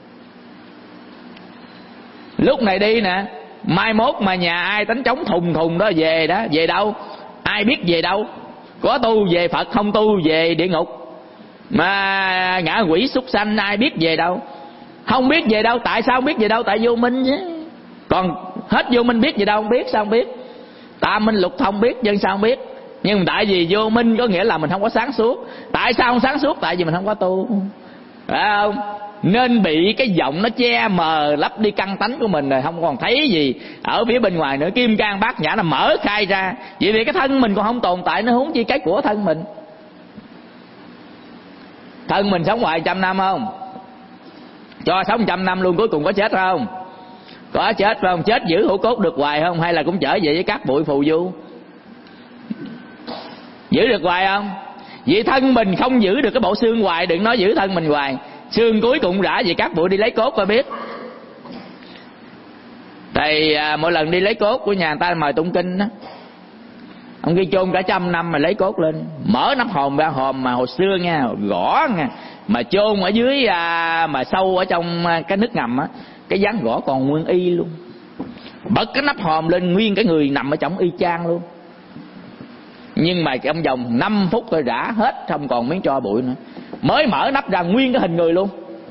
Lúc này đi nè, mai mốt mà nhà ai đánh trống thùng thùng đó về đó, về đâu? Ai biết về đâu? Có tu về Phật, không tu về địa ngục. Mà ngã quỷ súc sanh ai biết về đâu? Không biết về đâu. Tại sao không biết về đâu? Tại vô minh chứ. Còn hết vô minh biết về đâu không biết, sao không biết? Tam minh lục thông biết, dân sao không biết? Nhưng tại vì vô minh có nghĩa là mình không có sáng suốt. Tại sao không sáng suốt? Tại vì mình không có tu, phải không? Nên bị cái vọng nó che mờ lấp đi căn tánh của mình rồi, không còn thấy gì ở phía bên ngoài nữa. Kim Cang Bát Nhã là mở khai ra. Vậy thì cái thân mình còn không tồn tại, nó huống chi cái của thân mình. Thân mình sống hoài 100 năm không? Cho sống 100 năm luôn, cuối cùng có chết không? Có chết phải không? Chết giữ hữu cốt được hoài không? Hay là cũng trở về với các bụi phù du? Giữ được hoài không? Vậy thân mình không giữ được cái bộ xương hoài, đừng nói giữ thân mình hoài. Xương cuối cùng rã về các bụi đi lấy cốt coi biết. Thì mỗi lần đi lấy cốt của nhà người ta mời tụng kinh đó, ông kia chôn cả 100 năm mà lấy cốt lên, mở nắp hòm ra, hòm mà hồi xưa nha, gõ nha, mà chôn ở dưới mà sâu ở trong cái nước ngầm á, cái dáng gõ còn nguyên y luôn. Bật cái nắp hòm lên, nguyên cái người nằm ở trong y chang luôn. Nhưng mà trong vòng 5 phút thôi rã hết, không còn miếng tro bụi nữa. Mới mở nắp ra nguyên cái hình người luôn.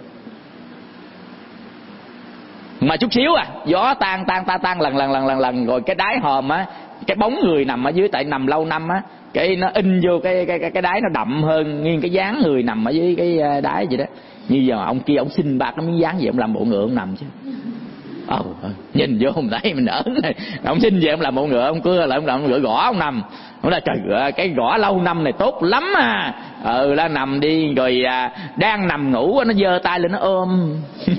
Mà chút xíu gió tan lần rồi cái đáy hòm á, cái bóng người nằm ở dưới, tại nằm lâu năm á, cái nó in vô cái đáy nó đậm hơn nguyên cái dáng người nằm ở dưới cái đáy vậy đó. Như giờ ông kia ông xin bạc cái miếng dáng vậy, ông làm bộ ngựa ông nằm chứ. Nhìn vô không thấy mình ớn này. Ông xin về ông làm bộ ngựa, ông cưa lại ông làm ngựa gõ ông nằm. Ông nói trời, cái gõ lâu năm này tốt lắm là nằm đi rồi đang nằm ngủ nó giơ tay lên nó ôm.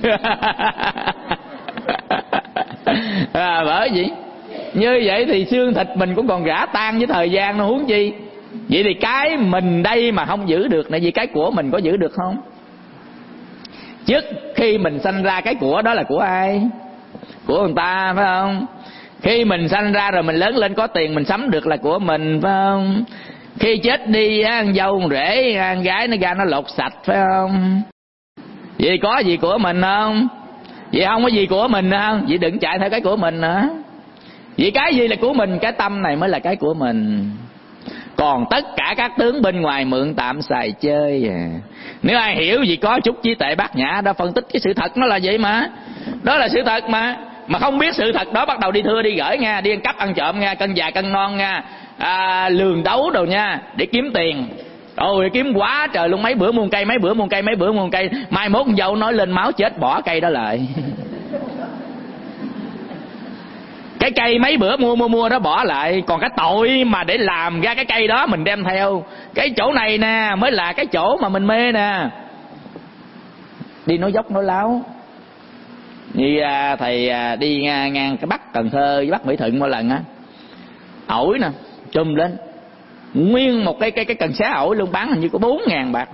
Bởi vậy như vậy thì xương thịt mình cũng còn rã tan với thời gian, nó huống chi. Vậy thì cái mình đây mà không giữ được này, vì cái của mình có giữ được không? Trước khi mình sanh ra cái của đó là của ai? Của người ta, phải không? Khi mình sanh ra rồi mình lớn lên có tiền mình sắm được là của mình, phải không? Khi chết đi con dâu con rể con gái nó ra nó lột sạch, phải không? Vậy có gì của mình không? Vậy không có gì của mình không? Vậy đừng chạy theo cái của mình nữa. Vậy cái gì là của mình? Cái tâm này mới là cái của mình. Còn tất cả các tướng bên ngoài mượn tạm xài chơi à. Nếu ai hiểu gì có chút trí tuệ bát nhã đã phân tích cái sự thật nó là vậy mà. Đó là sự thật mà. Mà không biết sự thật đó bắt đầu đi thưa đi gửi nha, đi ăn cắp ăn trộm nha, cân già cân non nha, lường đấu đồ nha, để kiếm tiền. Ôi kiếm quá trời luôn, mấy bữa muôn cây, mấy bữa muôn cây, mấy bữa muôn cây. Mai mốt con dâu nói lên máu chết bỏ cây đó lại. Cái cây mấy bữa mua đó bỏ lại. Còn cái tội mà để làm ra cái cây đó mình đem theo. Cái chỗ này nè mới là cái chỗ mà mình mê nè. Đi nói dốc nói láo. Như thầy đi ngang cái Bắc Cần Thơ với Bắc Mỹ Thuận một lần á, ổi nè chùm lên nguyên một cái cần xá ổi luôn, bán hình như có 4.000 bạc.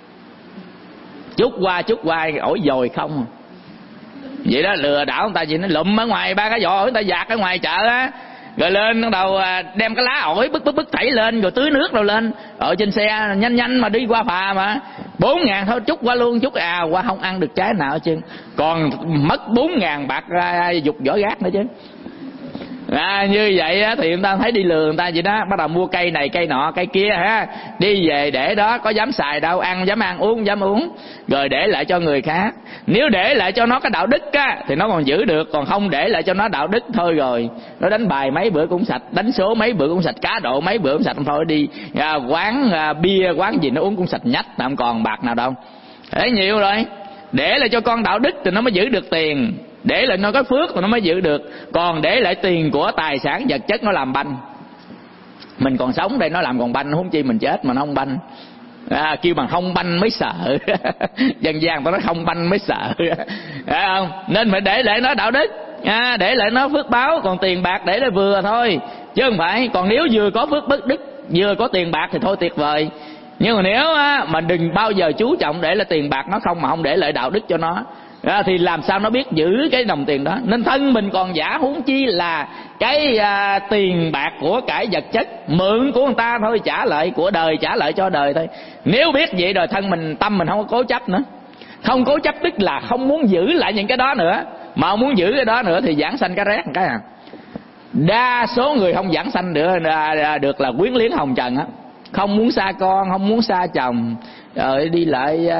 Chút qua ổi dồi không. Vậy đó lừa đảo người ta gì, nó lụm ở ngoài ba cái vỏ ổi người ta dạt ở ngoài chợ á, rồi lên bắt đầu đem cái lá ổi bứt thảy lên rồi tưới nước đâu lên ở trên xe nhanh mà đi qua phà mà 4.000 thôi, chút qua luôn, chút qua không ăn được trái nào chứ, còn mất 4.000 bạc ra dục vỏ gác nữa chứ. Như vậy á, thì người ta thấy đi lừa người ta vậy đó, bắt đầu mua cây này cây nọ cây kia ha, đi về để đó có dám xài đâu, ăn dám ăn uống dám uống, rồi để lại cho người khác. Nếu để lại cho nó cái đạo đức á thì nó còn giữ được, còn không để lại cho nó đạo đức thôi rồi nó đánh bài mấy bữa cũng sạch, đánh số mấy bữa cũng sạch, cá độ mấy bữa cũng sạch, không thôi đi quán bia quán gì nó uống cũng sạch nhách, không còn bạc nào đâu. Thế nhiều rồi. Để lại cho con đạo đức thì nó mới giữ được tiền, để lại nó có phước thì nó mới giữ được. Còn để lại tiền của tài sản vật chất nó làm banh. Mình còn sống đây nó làm còn banh, huống chi mình chết mà nó không banh. Kêu bằng không banh mới sợ. Dân gian tao nói không banh mới sợ. Không? Nên phải để lại nó đạo đức, để lại nó phước báo. Còn tiền bạc để lại vừa thôi, chứ không phải. Còn nếu vừa có phước bất đức, vừa có tiền bạc thì thôi tuyệt vời. Nhưng mà nếu mà đừng bao giờ chú trọng để lại tiền bạc nó không, mà không để lại đạo đức cho nó, thì làm sao nó biết giữ cái đồng tiền đó. Nên thân mình còn giả, huống chi là cái tiền bạc của cải vật chất mượn của người ta thôi, trả lại của đời, trả lại cho đời thôi. Nếu biết vậy rồi thân mình, tâm mình không có cố chấp nữa. Không cố chấp tức là không muốn giữ lại những cái đó nữa. Mà không muốn giữ cái đó nữa thì giảng sanh cái rét một cái à. Đa số người không giảng sanh được là quyến liếng hồng trần á, không muốn xa con, không muốn xa chồng, rồi đi lại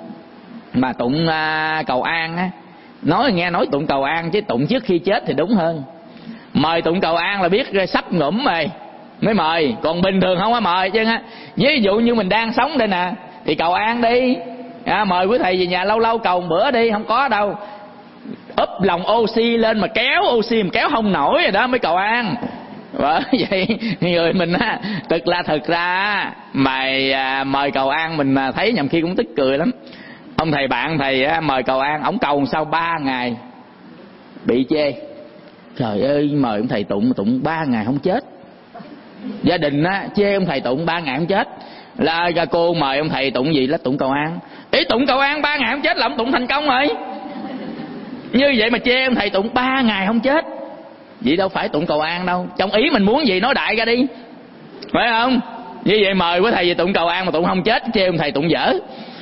mà tụng cầu an á. Nghe nói tụng cầu an chứ tụng trước khi chết thì đúng hơn. Mời tụng cầu an là biết sắp ngủm rồi mới mời, còn bình thường không có mời chứ á. Ví dụ như mình đang sống đây nè thì cầu an đi, mời quý thầy về nhà lâu lâu cầu một bữa đi, không có đâu. Úp lòng oxy lên mà kéo oxy mà kéo không nổi rồi đó mới cầu an. Bởi vậy người mình thực ra mời cầu an mình thấy nhầm khi cũng tức cười lắm. Ông thầy bạn thầy mời cầu an, ổng cầu sau 3 ngày bị chê. Trời ơi, mời ông thầy tụng 3 ngày không chết. Gia đình chê ông thầy tụng 3 ngày không chết. Là cô mời ông thầy tụng gì? Là tụng cầu an. Ý tụng cầu an 3 ngày không chết là ông tụng thành công rồi. Như vậy mà chê ông thầy tụng 3 ngày không chết, vậy đâu phải tụng cầu an đâu. Trong ý mình muốn gì nói đại ra đi, phải không? Như vậy mời quý thầy về tụng cầu an mà tụng không chết, chê ông thầy tụng dở.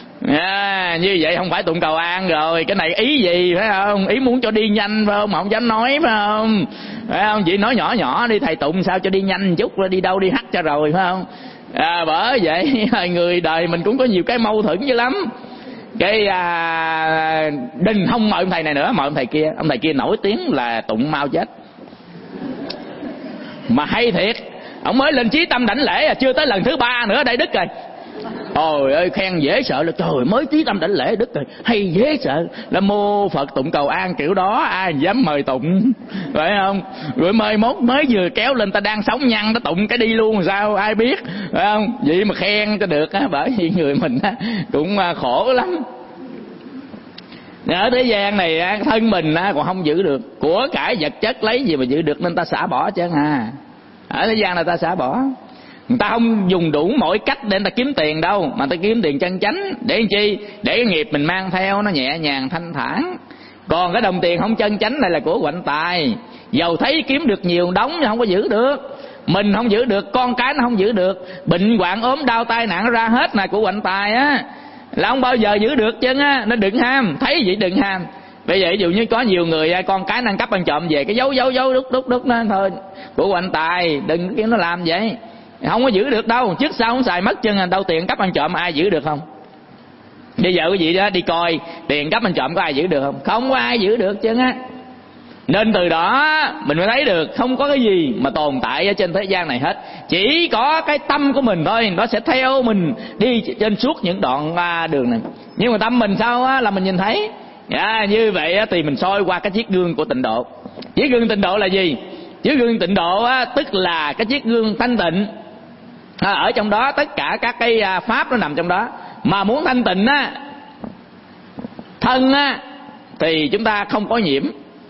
Như vậy không phải tụng cầu an rồi. Cái này ý gì, phải không? Ý muốn cho đi nhanh phải không, mà không dám nói, phải không? Phải không? Chỉ nói nhỏ đi, thầy tụng sao cho đi nhanh một chút, rồi đi đâu đi hắt cho rồi, phải không? Bởi vậy người đời mình cũng có nhiều cái mâu thuẫn dữ lắm. Cái đừng không mời ông thầy này nữa, mời ông thầy kia. Ông thầy kia nổi tiếng là tụng mau chết, mà hay thiệt. Ông mới lên Chí Tâm đảnh lễ chưa tới lần thứ 3 nữa đây Đức rồi. Ôi ơi, khen dễ sợ là trời, mới Chí Tâm đảnh lễ Đức rồi, hay dễ sợ. Là mô Phật tụng cầu an kiểu đó ai dám mời tụng, phải không? Rồi mai mốt mới vừa kéo lên ta đang sống nhăn nó tụng cái đi luôn rồi sao ai biết, phải không? Vậy mà khen cho được á. Bởi vì người mình cũng khổ lắm. Ở thế gian này thân mình còn không giữ được, của cải vật chất lấy gì mà giữ được, nên ta xả bỏ chứ Ở thế gian này ta xả bỏ. Người ta không dùng đủ mọi cách để người ta kiếm tiền đâu, mà người ta kiếm tiền chân chánh. Để làm chi? Để cái nghiệp mình mang theo nó nhẹ nhàng thanh thản. Còn cái đồng tiền không chân chánh này là của quạnh tài, dầu thấy kiếm được nhiều đống nhưng không có giữ được. mình không giữ được, con cái nó không giữ được, bệnh hoạn ốm đau tai nạn nó ra hết này của quạnh tài á, là không bao giờ giữ được chứ á. Nên đừng ham, thấy vậy đừng ham. Bây giờ ví dụ như có nhiều người con cái ăn cắp ăn trộm về cái dấu đút nó thôi của quạnh tài, đừng kêu nó làm vậy, không có giữ được đâu, trước sau không xài mất chân. Đâu tiền cắp ăn trộm ai giữ được không? Bây giờ quý vị đó đi coi tiền cắp ăn trộm có ai giữ được không? Không có ai giữ được chứ á. Nên từ đó mình mới thấy được không có cái gì mà tồn tại ở trên thế gian này hết, chỉ có cái tâm của mình thôi, nó sẽ theo mình đi trên suốt những đoạn đường này. Nhưng mà tâm mình sao á là mình nhìn thấy. Như vậy thì mình soi qua cái chiếc gương của tịnh độ. Chiếc gương tịnh độ là gì? Chiếc gương tịnh độ tức là cái chiếc gương thanh tịnh. Ở trong đó tất cả các cái pháp nó nằm trong đó. Mà muốn thanh tịnh thân thì chúng ta không có nhiễm.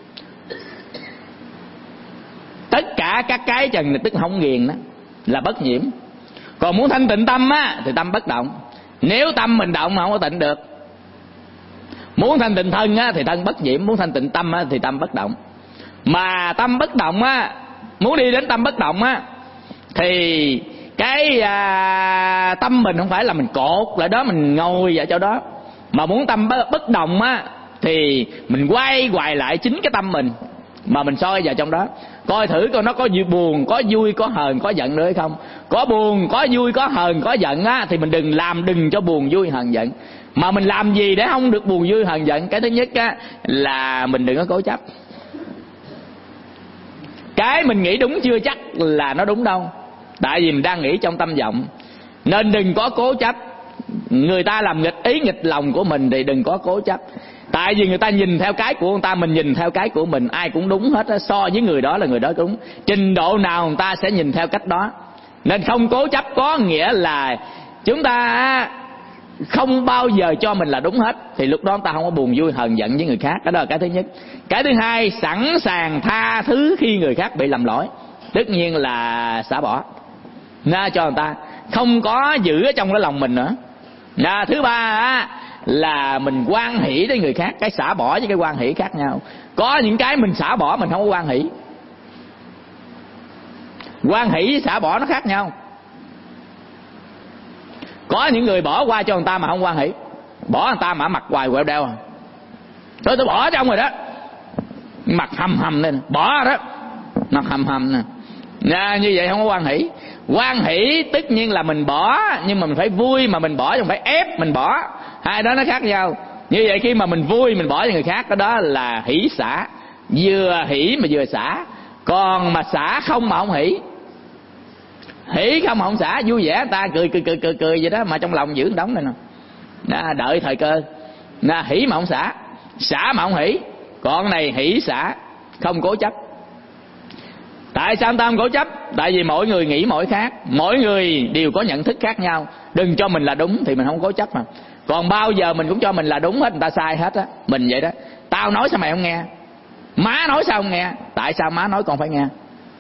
Tất cả các cái trần tức không nghiền đó là bất nhiễm. Còn muốn thanh tịnh tâm thì tâm bất động. Nếu tâm mình động mà không có tịnh được. Muốn thanh tịnh thân thì thân bất nhiễm, muốn thanh tịnh tâm thì tâm bất động. Mà tâm bất động muốn đi đến tâm bất động thì cái tâm mình không phải là mình cột lại đó, mình ngồi vào chỗ đó. Mà muốn tâm bất động thì mình quay hoài lại chính cái tâm mình, mà mình soi vào trong đó, coi thử coi nó có buồn, có vui, có hờn, có giận nữa hay không. Có buồn, có vui, có hờn, có giận thì mình đừng cho buồn vui hờn giận. Mà mình làm gì để không được buồn vui hờn giận? Cái thứ nhất là mình đừng có cố chấp. Cái mình nghĩ đúng chưa chắc là nó đúng đâu, tại vì mình đang nghĩ trong tâm vọng. Nên đừng có cố chấp. Người ta làm nghịch ý nghịch lòng của mình thì đừng có cố chấp. Tại vì người ta nhìn theo cái của người ta, mình nhìn theo cái của mình, ai cũng đúng hết. So với người đó là người đó đúng. Trình độ nào người ta sẽ nhìn theo cách đó. Nên không cố chấp có nghĩa là chúng ta không bao giờ cho mình là đúng hết. Thì lúc đó chúng ta không có buồn vui hờn giận với người khác. Đó là cái thứ nhất. Cái thứ hai, sẵn sàng tha thứ khi người khác bị lầm lỗi. Tất nhiên là xả bỏ cho người ta, không có giữ ở trong cái lòng mình nữa. Thứ ba là mình hoan hỷ với người khác. Cái xả bỏ với cái hoan hỷ khác nhau. Có những cái mình xả bỏ mình không có hoan hỷ. Hoan hỷ với xả bỏ nó khác nhau. Có những người bỏ qua cho người ta mà không hoan hỷ, bỏ người ta mà mặt hoài quẹo đeo tôi bỏ cho ông rồi đó, mặt hầm lên bỏ đó, mặt hầm nè. Như vậy không có hoan hỷ. Hoan hỷ tất nhiên là mình bỏ, nhưng mà mình phải vui mà mình bỏ, chứ không phải ép mình bỏ. Hai đó nó khác nhau. Như vậy khi mà mình vui mình bỏ cho người khác, đó là hỷ xả. Vừa hỷ mà vừa xả. Còn mà xả không mà không hỷ, hỷ không mà không xả, vui vẻ người ta cười vậy đó, mà trong lòng giữ đống này nè, đợi thời cơ. Hỷ mà không xả, xả mà không hỷ. Còn này hỷ xả, không cố chấp. Tại sao ta không cố chấp? Tại vì mỗi người nghĩ mỗi khác, mỗi người đều có nhận thức khác nhau. Đừng cho mình là đúng thì mình không cố chấp mà. Còn bao giờ mình cũng cho mình là đúng hết, người ta sai hết á. Mình vậy đó, tao nói sao mày không nghe, má nói sao không nghe. Tại sao má nói con phải nghe?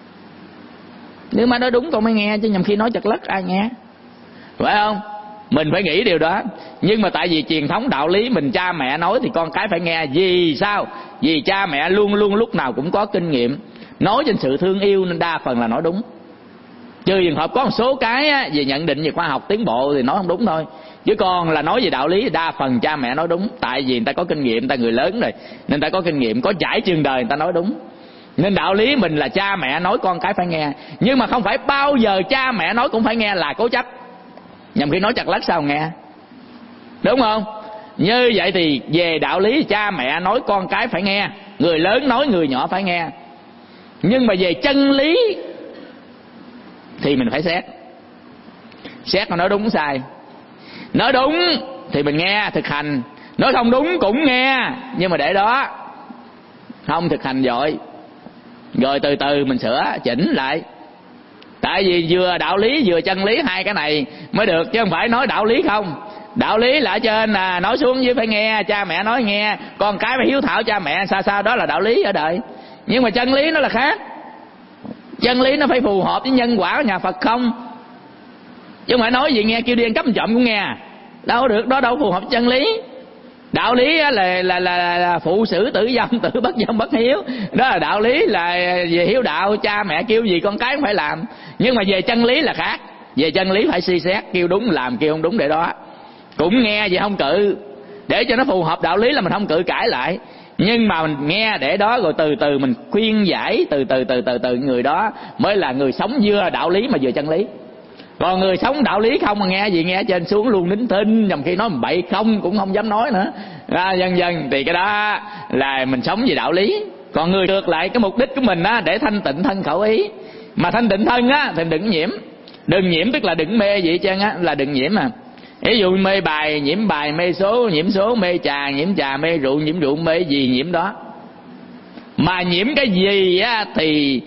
Nếu má nói đúng con mới nghe, chứ nhầm khi nói chật lất ai nghe, phải không? Mình phải nghĩ điều đó. Nhưng mà tại vì truyền thống đạo lý mình, cha mẹ nói thì con cái phải nghe. Vì sao? Vì cha mẹ luôn luôn lúc nào cũng có kinh nghiệm, nói trên sự thương yêu nên đa phần là nói đúng. Trừ trường hợp có một số cái về nhận định về khoa học tiến bộ thì nói không đúng thôi. Chứ còn là nói về đạo lý đa phần cha mẹ nói đúng. Tại vì người ta có kinh nghiệm, người ta người lớn rồi, nên người ta có kinh nghiệm, có trải trường đời, người ta nói đúng. Nên đạo lý mình là cha mẹ nói con cái phải nghe. Nhưng mà không phải bao giờ cha mẹ nói cũng phải nghe là cố chấp. Nhằm khi nói chặt lất sao nghe, đúng không? Như vậy thì về đạo lý cha mẹ nói con cái phải nghe, người lớn nói người nhỏ phải nghe. Nhưng mà về chân lý thì mình phải xét mà nói đúng sai. Nói đúng thì mình nghe thực hành, nói không đúng cũng nghe, nhưng mà để đó không thực hành vội, rồi từ từ mình sửa chỉnh lại. Tại vì vừa đạo lý vừa chân lý, hai cái này mới được, chứ không phải nói đạo lý không. Đạo lý là ở trên, nói xuống dưới phải nghe, cha mẹ nói nghe, con cái phải hiếu thảo cha mẹ, sao đó là đạo lý ở đời. Nhưng mà chân lý nó là khác. Chân lý nó phải phù hợp với nhân quả của nhà Phật không. Chứ không phải nói gì nghe kêu đi ăn cắp trộm cũng nghe, đâu được, đó đâu phù hợp với chân lý. Đạo lý là phụ xử tử dâm, tử bất dâm bất hiếu, đó là đạo lý, là về hiếu đạo, cha mẹ kêu gì con cái cũng phải làm. Nhưng mà về chân lý là khác, về chân lý phải suy xét, kêu đúng làm, kêu không đúng để đó cũng nghe vậy không cự, để cho nó phù hợp đạo lý là mình không cự cãi lại. Nhưng mà mình nghe để đó rồi từ từ mình khuyên giải, từ người đó mới là người sống vừa đạo lý mà vừa chân lý. Còn người sống đạo lý không mà nghe gì nghe trên xuống luôn, nín thinh, nhằm khi nói bậy không cũng không dám nói nữa, dần dần thì cái đó là mình sống vì đạo lý. Còn người ngược lại, cái mục đích của mình á để thanh tịnh thân khẩu ý, mà thanh tịnh thân á thì đừng nhiễm. Đừng nhiễm tức là đừng mê gì hết trơn á, là đừng nhiễm. Ví dụ mê bài nhiễm bài, mê số nhiễm số, mê trà nhiễm trà, mê rượu nhiễm rượu, mê gì nhiễm đó. Mà nhiễm cái gì á thì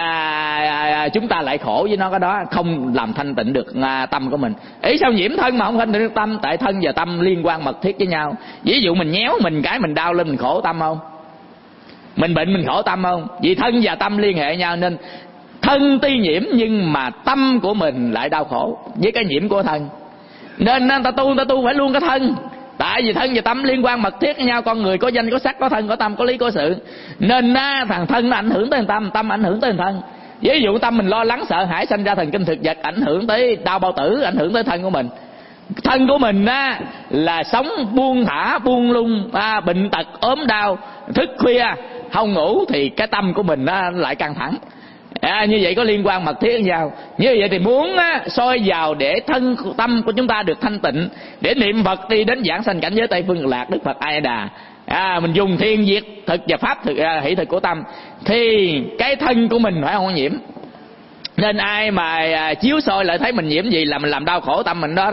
chúng ta lại khổ với nó, cái đó không làm thanh tịnh được tâm của mình. Ý sao nhiễm thân mà không thanh tịnh được tâm? Tại thân và tâm liên quan mật thiết với nhau. Ví dụ mình nhéo mình cái mình đau lên mình khổ tâm không? Mình bệnh mình khổ tâm không? Vì thân và tâm liên hệ nhau, nên thân tuy nhiễm nhưng mà tâm của mình lại đau khổ với cái nhiễm của thân. Nên ta tu phải luôn cái thân. Tại vì thân và tâm liên quan mật thiết với nhau. Con người có danh có sắc, có thân có tâm, có lý có sự. Nên thằng thân nó ảnh hưởng tới tâm, tâm ảnh hưởng tới thân. Ví dụ tâm mình lo lắng sợ hãi sanh ra thần kinh thực vật, ảnh hưởng tới đau bao tử, ảnh hưởng tới thân của mình. Thân của mình là sống buông thả buông lung, bệnh tật ốm đau, thức khuya không ngủ, thì cái tâm của mình lại căng thẳng. Như vậy có liên quan mật thiết với nhau. Như vậy thì muốn soi vào để thân tâm của chúng ta được thanh tịnh, để niệm Phật đi đến giảng sanh cảnh giới Tây Phương Cực Lạc, Đức Phật A Di Đà, mình dùng thiên diệt thực và pháp thực, hỷ thực của tâm, thì cái thân của mình phải không nhiễm. Nên ai mà chiếu soi lại thấy mình nhiễm gì là mình làm đau khổ tâm mình đó.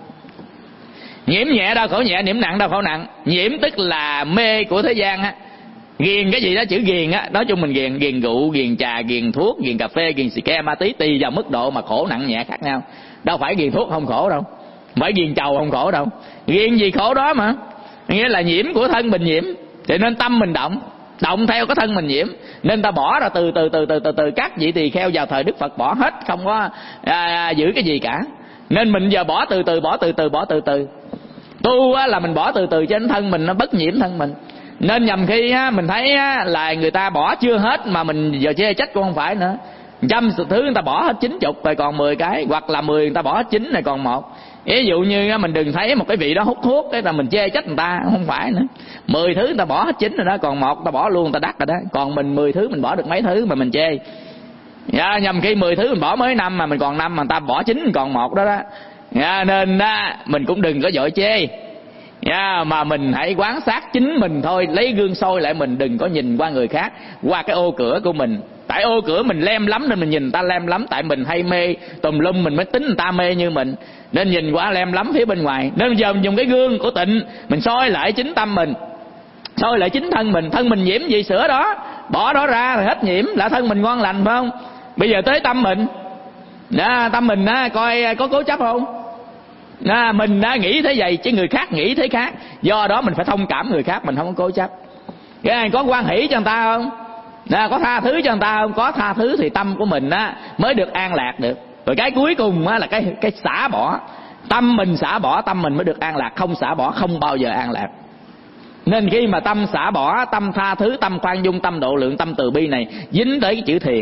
Nhiễm nhẹ đau khổ nhẹ, nhiễm nặng đau khổ nặng. Nhiễm tức là mê của thế gian á, ghiền cái gì đó, chữ ghiền á, nói chung mình ghiền rượu, ghiền trà, ghiền thuốc, ghiền cà phê, ghiền xì ke, ma túy, tùy vào mức độ mà khổ nặng nhẹ khác nhau. Đâu phải ghiền thuốc không khổ đâu, phải ghiền trầu không khổ đâu, ghiền gì khổ đó mà. Nghĩa là nhiễm của thân mình nhiễm, thì nên tâm mình động theo cái thân mình nhiễm. Nên ta bỏ ra từ các vị tỳ kheo vào thời Đức Phật bỏ hết, không có giữ cái gì cả. Nên mình giờ bỏ từ từ. Tu là mình bỏ từ từ trên thân mình, nó bất nhiễm thân mình. Nên nhầm khi mình thấy là người ta bỏ chưa hết mà mình giờ chê trách cũng không phải nữa. 100 thứ người ta bỏ hết 90 rồi còn 10 cái, hoặc là 10 người ta bỏ hết 9 này còn 1. Ví dụ như mình đừng thấy một cái vị đó hút thuốc cái là mình chê trách người ta, không phải nữa. 10 thứ người ta bỏ hết 9 rồi đó, còn 1 người ta bỏ luôn, người ta đắt rồi đó. Còn mình 10 thứ mình bỏ được mấy thứ mà mình chê. Nhầm khi 10 thứ mình bỏ mới 5 mà mình còn 5, mà người ta bỏ 9 còn 1 đó. Nên mình cũng đừng có vội chê. Mà mình hãy quan sát chính mình thôi, lấy gương soi lại mình, đừng có nhìn qua người khác, qua cái ô cửa của mình. Tại ô cửa mình lem lắm nên mình nhìn người ta lem lắm. Tại mình hay mê tùm lum, mình mới tính người ta mê như mình, nên nhìn qua lem lắm phía bên ngoài. Nên giờ mình dùng cái gương của tịnh, mình soi lại chính tâm mình, soi lại chính thân mình. Thân mình nhiễm gì sửa đó, bỏ đó ra thì hết nhiễm, là thân mình ngon lành phải không? Bây giờ tới tâm mình, tâm mình coi có cố chấp không? Mình đã nghĩ thế vậy chứ người khác nghĩ thế khác. Do đó mình phải thông cảm người khác, mình không có cố chấp. Cái này có quan hỷ cho người ta không? Có tha thứ cho người ta không? Có tha thứ thì tâm của mình mới được an lạc được. Rồi cái cuối cùng là cái xả bỏ. Tâm mình xả bỏ, tâm mình mới được an lạc. Không xả bỏ không bao giờ an lạc. Nên khi mà tâm xả bỏ, tâm tha thứ, tâm khoan dung, tâm độ lượng, tâm từ bi này dính tới cái chữ thiền.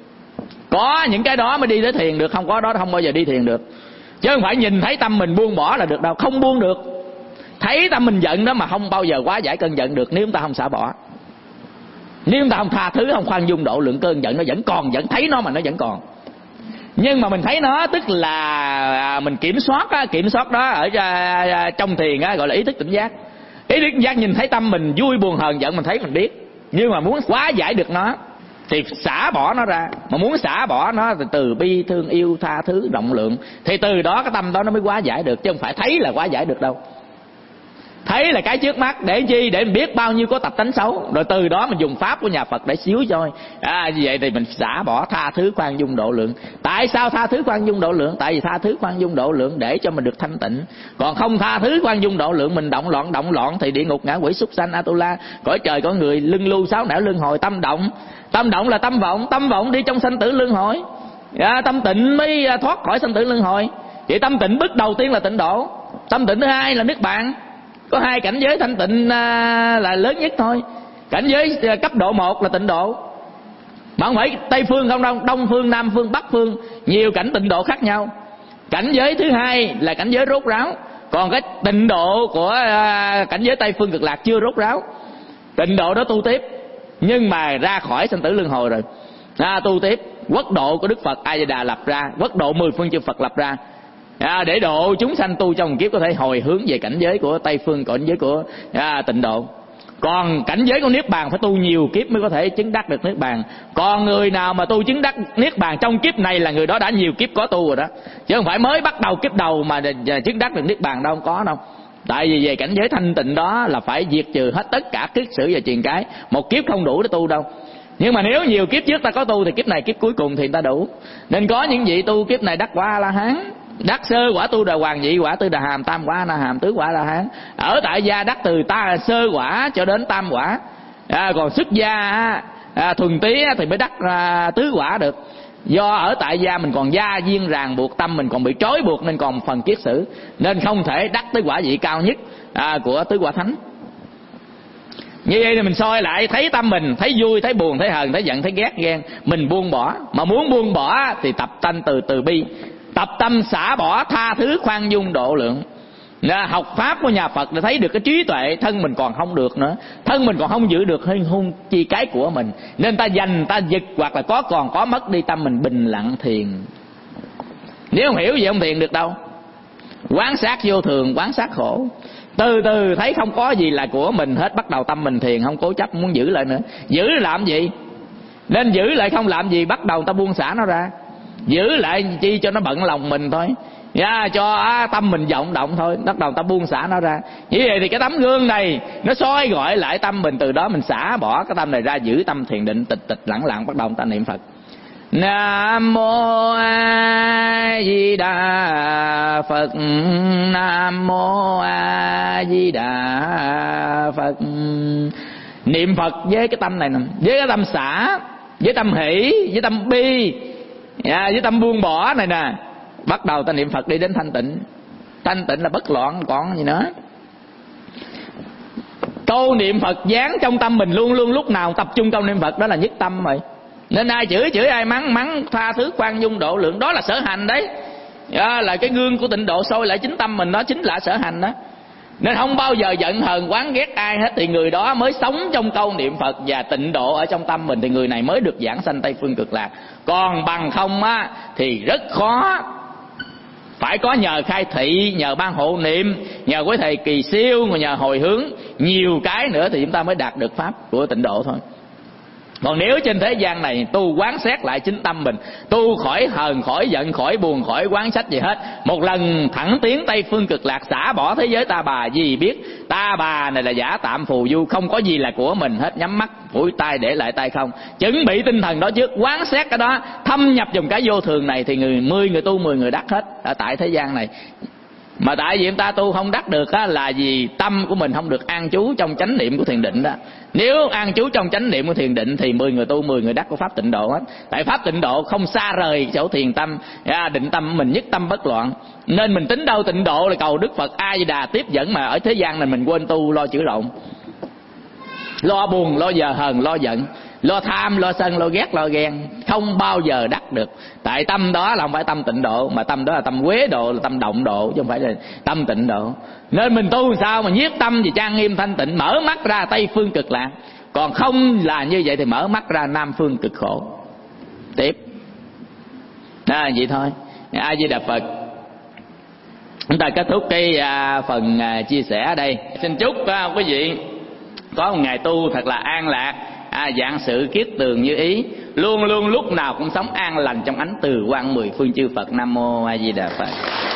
Có những cái đó mới đi tới thiền được, không có đó không bao giờ đi thiền được. Chứ không phải nhìn thấy tâm mình buông bỏ là được đâu, không buông được. Thấy tâm mình giận đó mà không bao giờ quá giải cơn giận được nếu chúng ta không xả bỏ. Nếu chúng ta không tha thứ, không khoan dung độ lượng, cơn giận nó vẫn còn, vẫn thấy nó mà nó vẫn còn. Nhưng mà mình thấy nó tức là mình kiểm soát đó ở trong thiền gọi là ý thức tỉnh giác. Ý thức tỉnh giác nhìn thấy tâm mình vui buồn hờn giận mình thấy mình biết. Nhưng mà muốn quá giải được nó thì xả bỏ nó ra. Mà muốn xả bỏ nó thì từ bi thương yêu tha thứ rộng lượng, thì từ đó cái tâm đó nó mới quá giải được. Chứ không phải thấy là quá giải được đâu. Thấy là cái trước mắt để chi? Để mình biết bao nhiêu có tập tánh xấu, rồi từ đó mình dùng pháp của nhà Phật để xíu cho. Như vậy thì mình xả bỏ, tha thứ khoan dung độ lượng. Tại sao tha thứ khoan dung độ lượng? Tại vì tha thứ khoan dung độ lượng để cho mình được thanh tịnh. Còn không tha thứ khoan dung độ lượng, mình động loạn thì địa ngục ngạ quỷ súc sanh Atula, cõi trời có người lưng lưu sáu nẻo luân hồi. Tâm động là tâm vọng đi trong sanh tử luân hồi. Tâm tịnh mới thoát khỏi sanh tử luân hồi. Vậy tâm tịnh bước đầu tiên là tịnh độ, tâm tịnh thứ hai là niết bàn. Có 2 cảnh giới thanh tịnh là lớn nhất thôi. Cảnh giới cấp độ 1 là tịnh độ, mà không phải Tây phương không đâu, Đông phương, Nam phương, Bắc phương, nhiều cảnh tịnh độ khác nhau. Cảnh giới thứ 2 là cảnh giới rốt ráo. Còn cái tịnh độ của cảnh giới Tây phương cực lạc chưa rốt ráo. Tịnh độ đó tu tiếp, nhưng mà ra khỏi sanh tử luân hồi rồi, tu tiếp. Quốc độ của Đức Phật A Di Đà lập ra, quốc độ 10 phương chư Phật lập ra, để độ chúng sanh tu trong một kiếp có thể hồi hướng về cảnh giới của Tây phương, cảnh giới của tịnh độ. Còn cảnh giới của Niết Bàn phải tu nhiều kiếp mới có thể chứng đắc được Niết Bàn. Còn người nào mà tu chứng đắc Niết Bàn trong kiếp này là người đó đã nhiều kiếp có tu rồi đó, chứ không phải mới bắt đầu kiếp đầu mà chứng đắc được Niết Bàn đâu, không có đâu. Tại vì về cảnh giới thanh tịnh đó là phải diệt trừ hết tất cả kiết sử và truyền cái, một kiếp không đủ để tu đâu. Nhưng mà nếu nhiều kiếp trước ta có tu thì kiếp này kiếp cuối cùng thì ta đủ. Nên có những vị tu kiếp này đắc quả A La Hán, đắc sơ quả tu đà hoàng, nhị quả tư đà hàm, tam quả na hàm, tứ quả La Hán. Ở tại gia đắc từ sơ quả cho đến tam quả. Còn xuất gia thuần tí thì mới đắc tứ quả được. Do ở tại gia mình còn gia duyên ràng buộc, tâm mình còn bị trói buộc nên còn phần kiết sử, nên không thể đắc tới quả vị cao nhất của tứ quả thánh. Như vậy thì mình soi lại thấy tâm mình, thấy vui, thấy buồn, thấy hờn, thấy giận, thấy ghét, ghen, mình buông bỏ. Mà muốn buông bỏ thì tập tánh từ bi, tập tâm xả bỏ, tha thứ, khoan dung, độ lượng. Học pháp của nhà Phật để thấy được cái trí tuệ. Thân mình còn không được nữa, thân mình còn không giữ được hung chi cái của mình, nên ta giành, ta giật, hoặc là còn có mất đi, tâm mình bình lặng thiền. Nếu không hiểu gì không thiền được đâu. Quán sát vô thường, quán sát khổ, từ từ thấy không có gì là của mình hết, bắt đầu tâm mình thiền, không cố chấp muốn giữ lại nữa. Giữ làm gì? Nên giữ lại không làm gì, bắt đầu ta buông xả nó ra. Giữ lại chi cho nó bận lòng mình thôi, cho tâm mình vọng động thôi, bắt đầu ta buông xả nó ra. Như vậy thì cái tấm gương này nó soi gọi lại tâm mình, từ đó mình xả bỏ cái tâm này ra, giữ tâm thiền định, tịch tịch lặng lặng, bắt đầu ta niệm Phật. Nam mô A Di Đà Phật, Nam mô A Di Đà Phật. Niệm Phật với cái tâm này nè, với cái tâm xả, với tâm hỷ, với tâm bi, với tâm buông bỏ này nè, bắt đầu ta niệm Phật đi đến thanh tịnh. Thanh tịnh là bất loạn, còn gì nữa. Câu niệm Phật dán trong tâm mình luôn luôn, lúc nào tập trung câu niệm Phật, đó là nhất tâm rồi. Nên ai chửi ai mắng tha thứ, khoan dung, độ lượng, đó là sở hành đấy. Là cái gương của tịnh độ soi lại chính tâm mình, đó chính là sở hành đó. Nên không bao giờ giận hờn oán ghét ai hết, thì người đó mới sống trong câu niệm Phật và tịnh độ ở trong tâm mình, thì người này mới được giảng sanh Tây phương cực lạc. Còn bằng không thì rất khó. Phải có nhờ khai thị, nhờ ban hộ niệm, nhờ quý thầy kỳ siêu, nhờ hồi hướng, nhiều cái nữa thì chúng ta mới đạt được pháp của tịnh độ thôi. Còn nếu trên thế gian này tu quán xét lại chính tâm mình, tu khỏi hờn, khỏi giận, khỏi buồn, khỏi quán sách gì hết, một lần thẳng tiến Tây phương cực lạc, xả bỏ thế giới ta bà, vì biết ta bà này là giả tạm phù du, không có gì là của mình hết. Nhắm mắt phủi tay để lại tay không, chuẩn bị tinh thần đó trước, quán xét cái đó, thâm nhập vào cái vô thường này, thì 10 người tu 10 người đắc hết ở tại thế gian này. Mà tại vì chúng ta tu không đắc được là vì tâm của mình không được an trú trong chánh niệm của thiền định đó. Nếu an trú trong chánh niệm của thiền định thì 10 người tu 10 người đắc của pháp tịnh độ hết. Tại pháp tịnh độ không xa rời chỗ thiền tâm, định tâm mình nhất tâm bất loạn. Nên mình tính đâu tịnh độ là cầu Đức Phật A Di Đà tiếp dẫn, mà ở thế gian này mình quên tu, lo chữa lộn, lo buồn, lo giờ hờn, lo giận, lo tham, lo sân, lo ghét, lo ghen, không bao giờ đắc được. Tại tâm đó là không phải tâm tịnh độ, mà tâm đó là tâm quế độ, là tâm động độ, chứ không phải là tâm tịnh độ. Nên mình tu sao mà nhiếp tâm thì trang nghiêm thanh tịnh, mở mắt ra Tây phương cực lạc. Còn không là như vậy thì mở mắt ra Nam phương cực khổ. Tiếp vậy thôi. A Di Đà Phật. Chúng ta kết thúc cái phần chia sẻ ở đây. Xin chúc quý vị có một ngày tu thật là an lạc, vạn sự kiết tường như ý, luôn luôn lúc nào cũng sống an lành trong ánh từ quang 10 phương chư Phật. Nam mô A Di Đà Phật.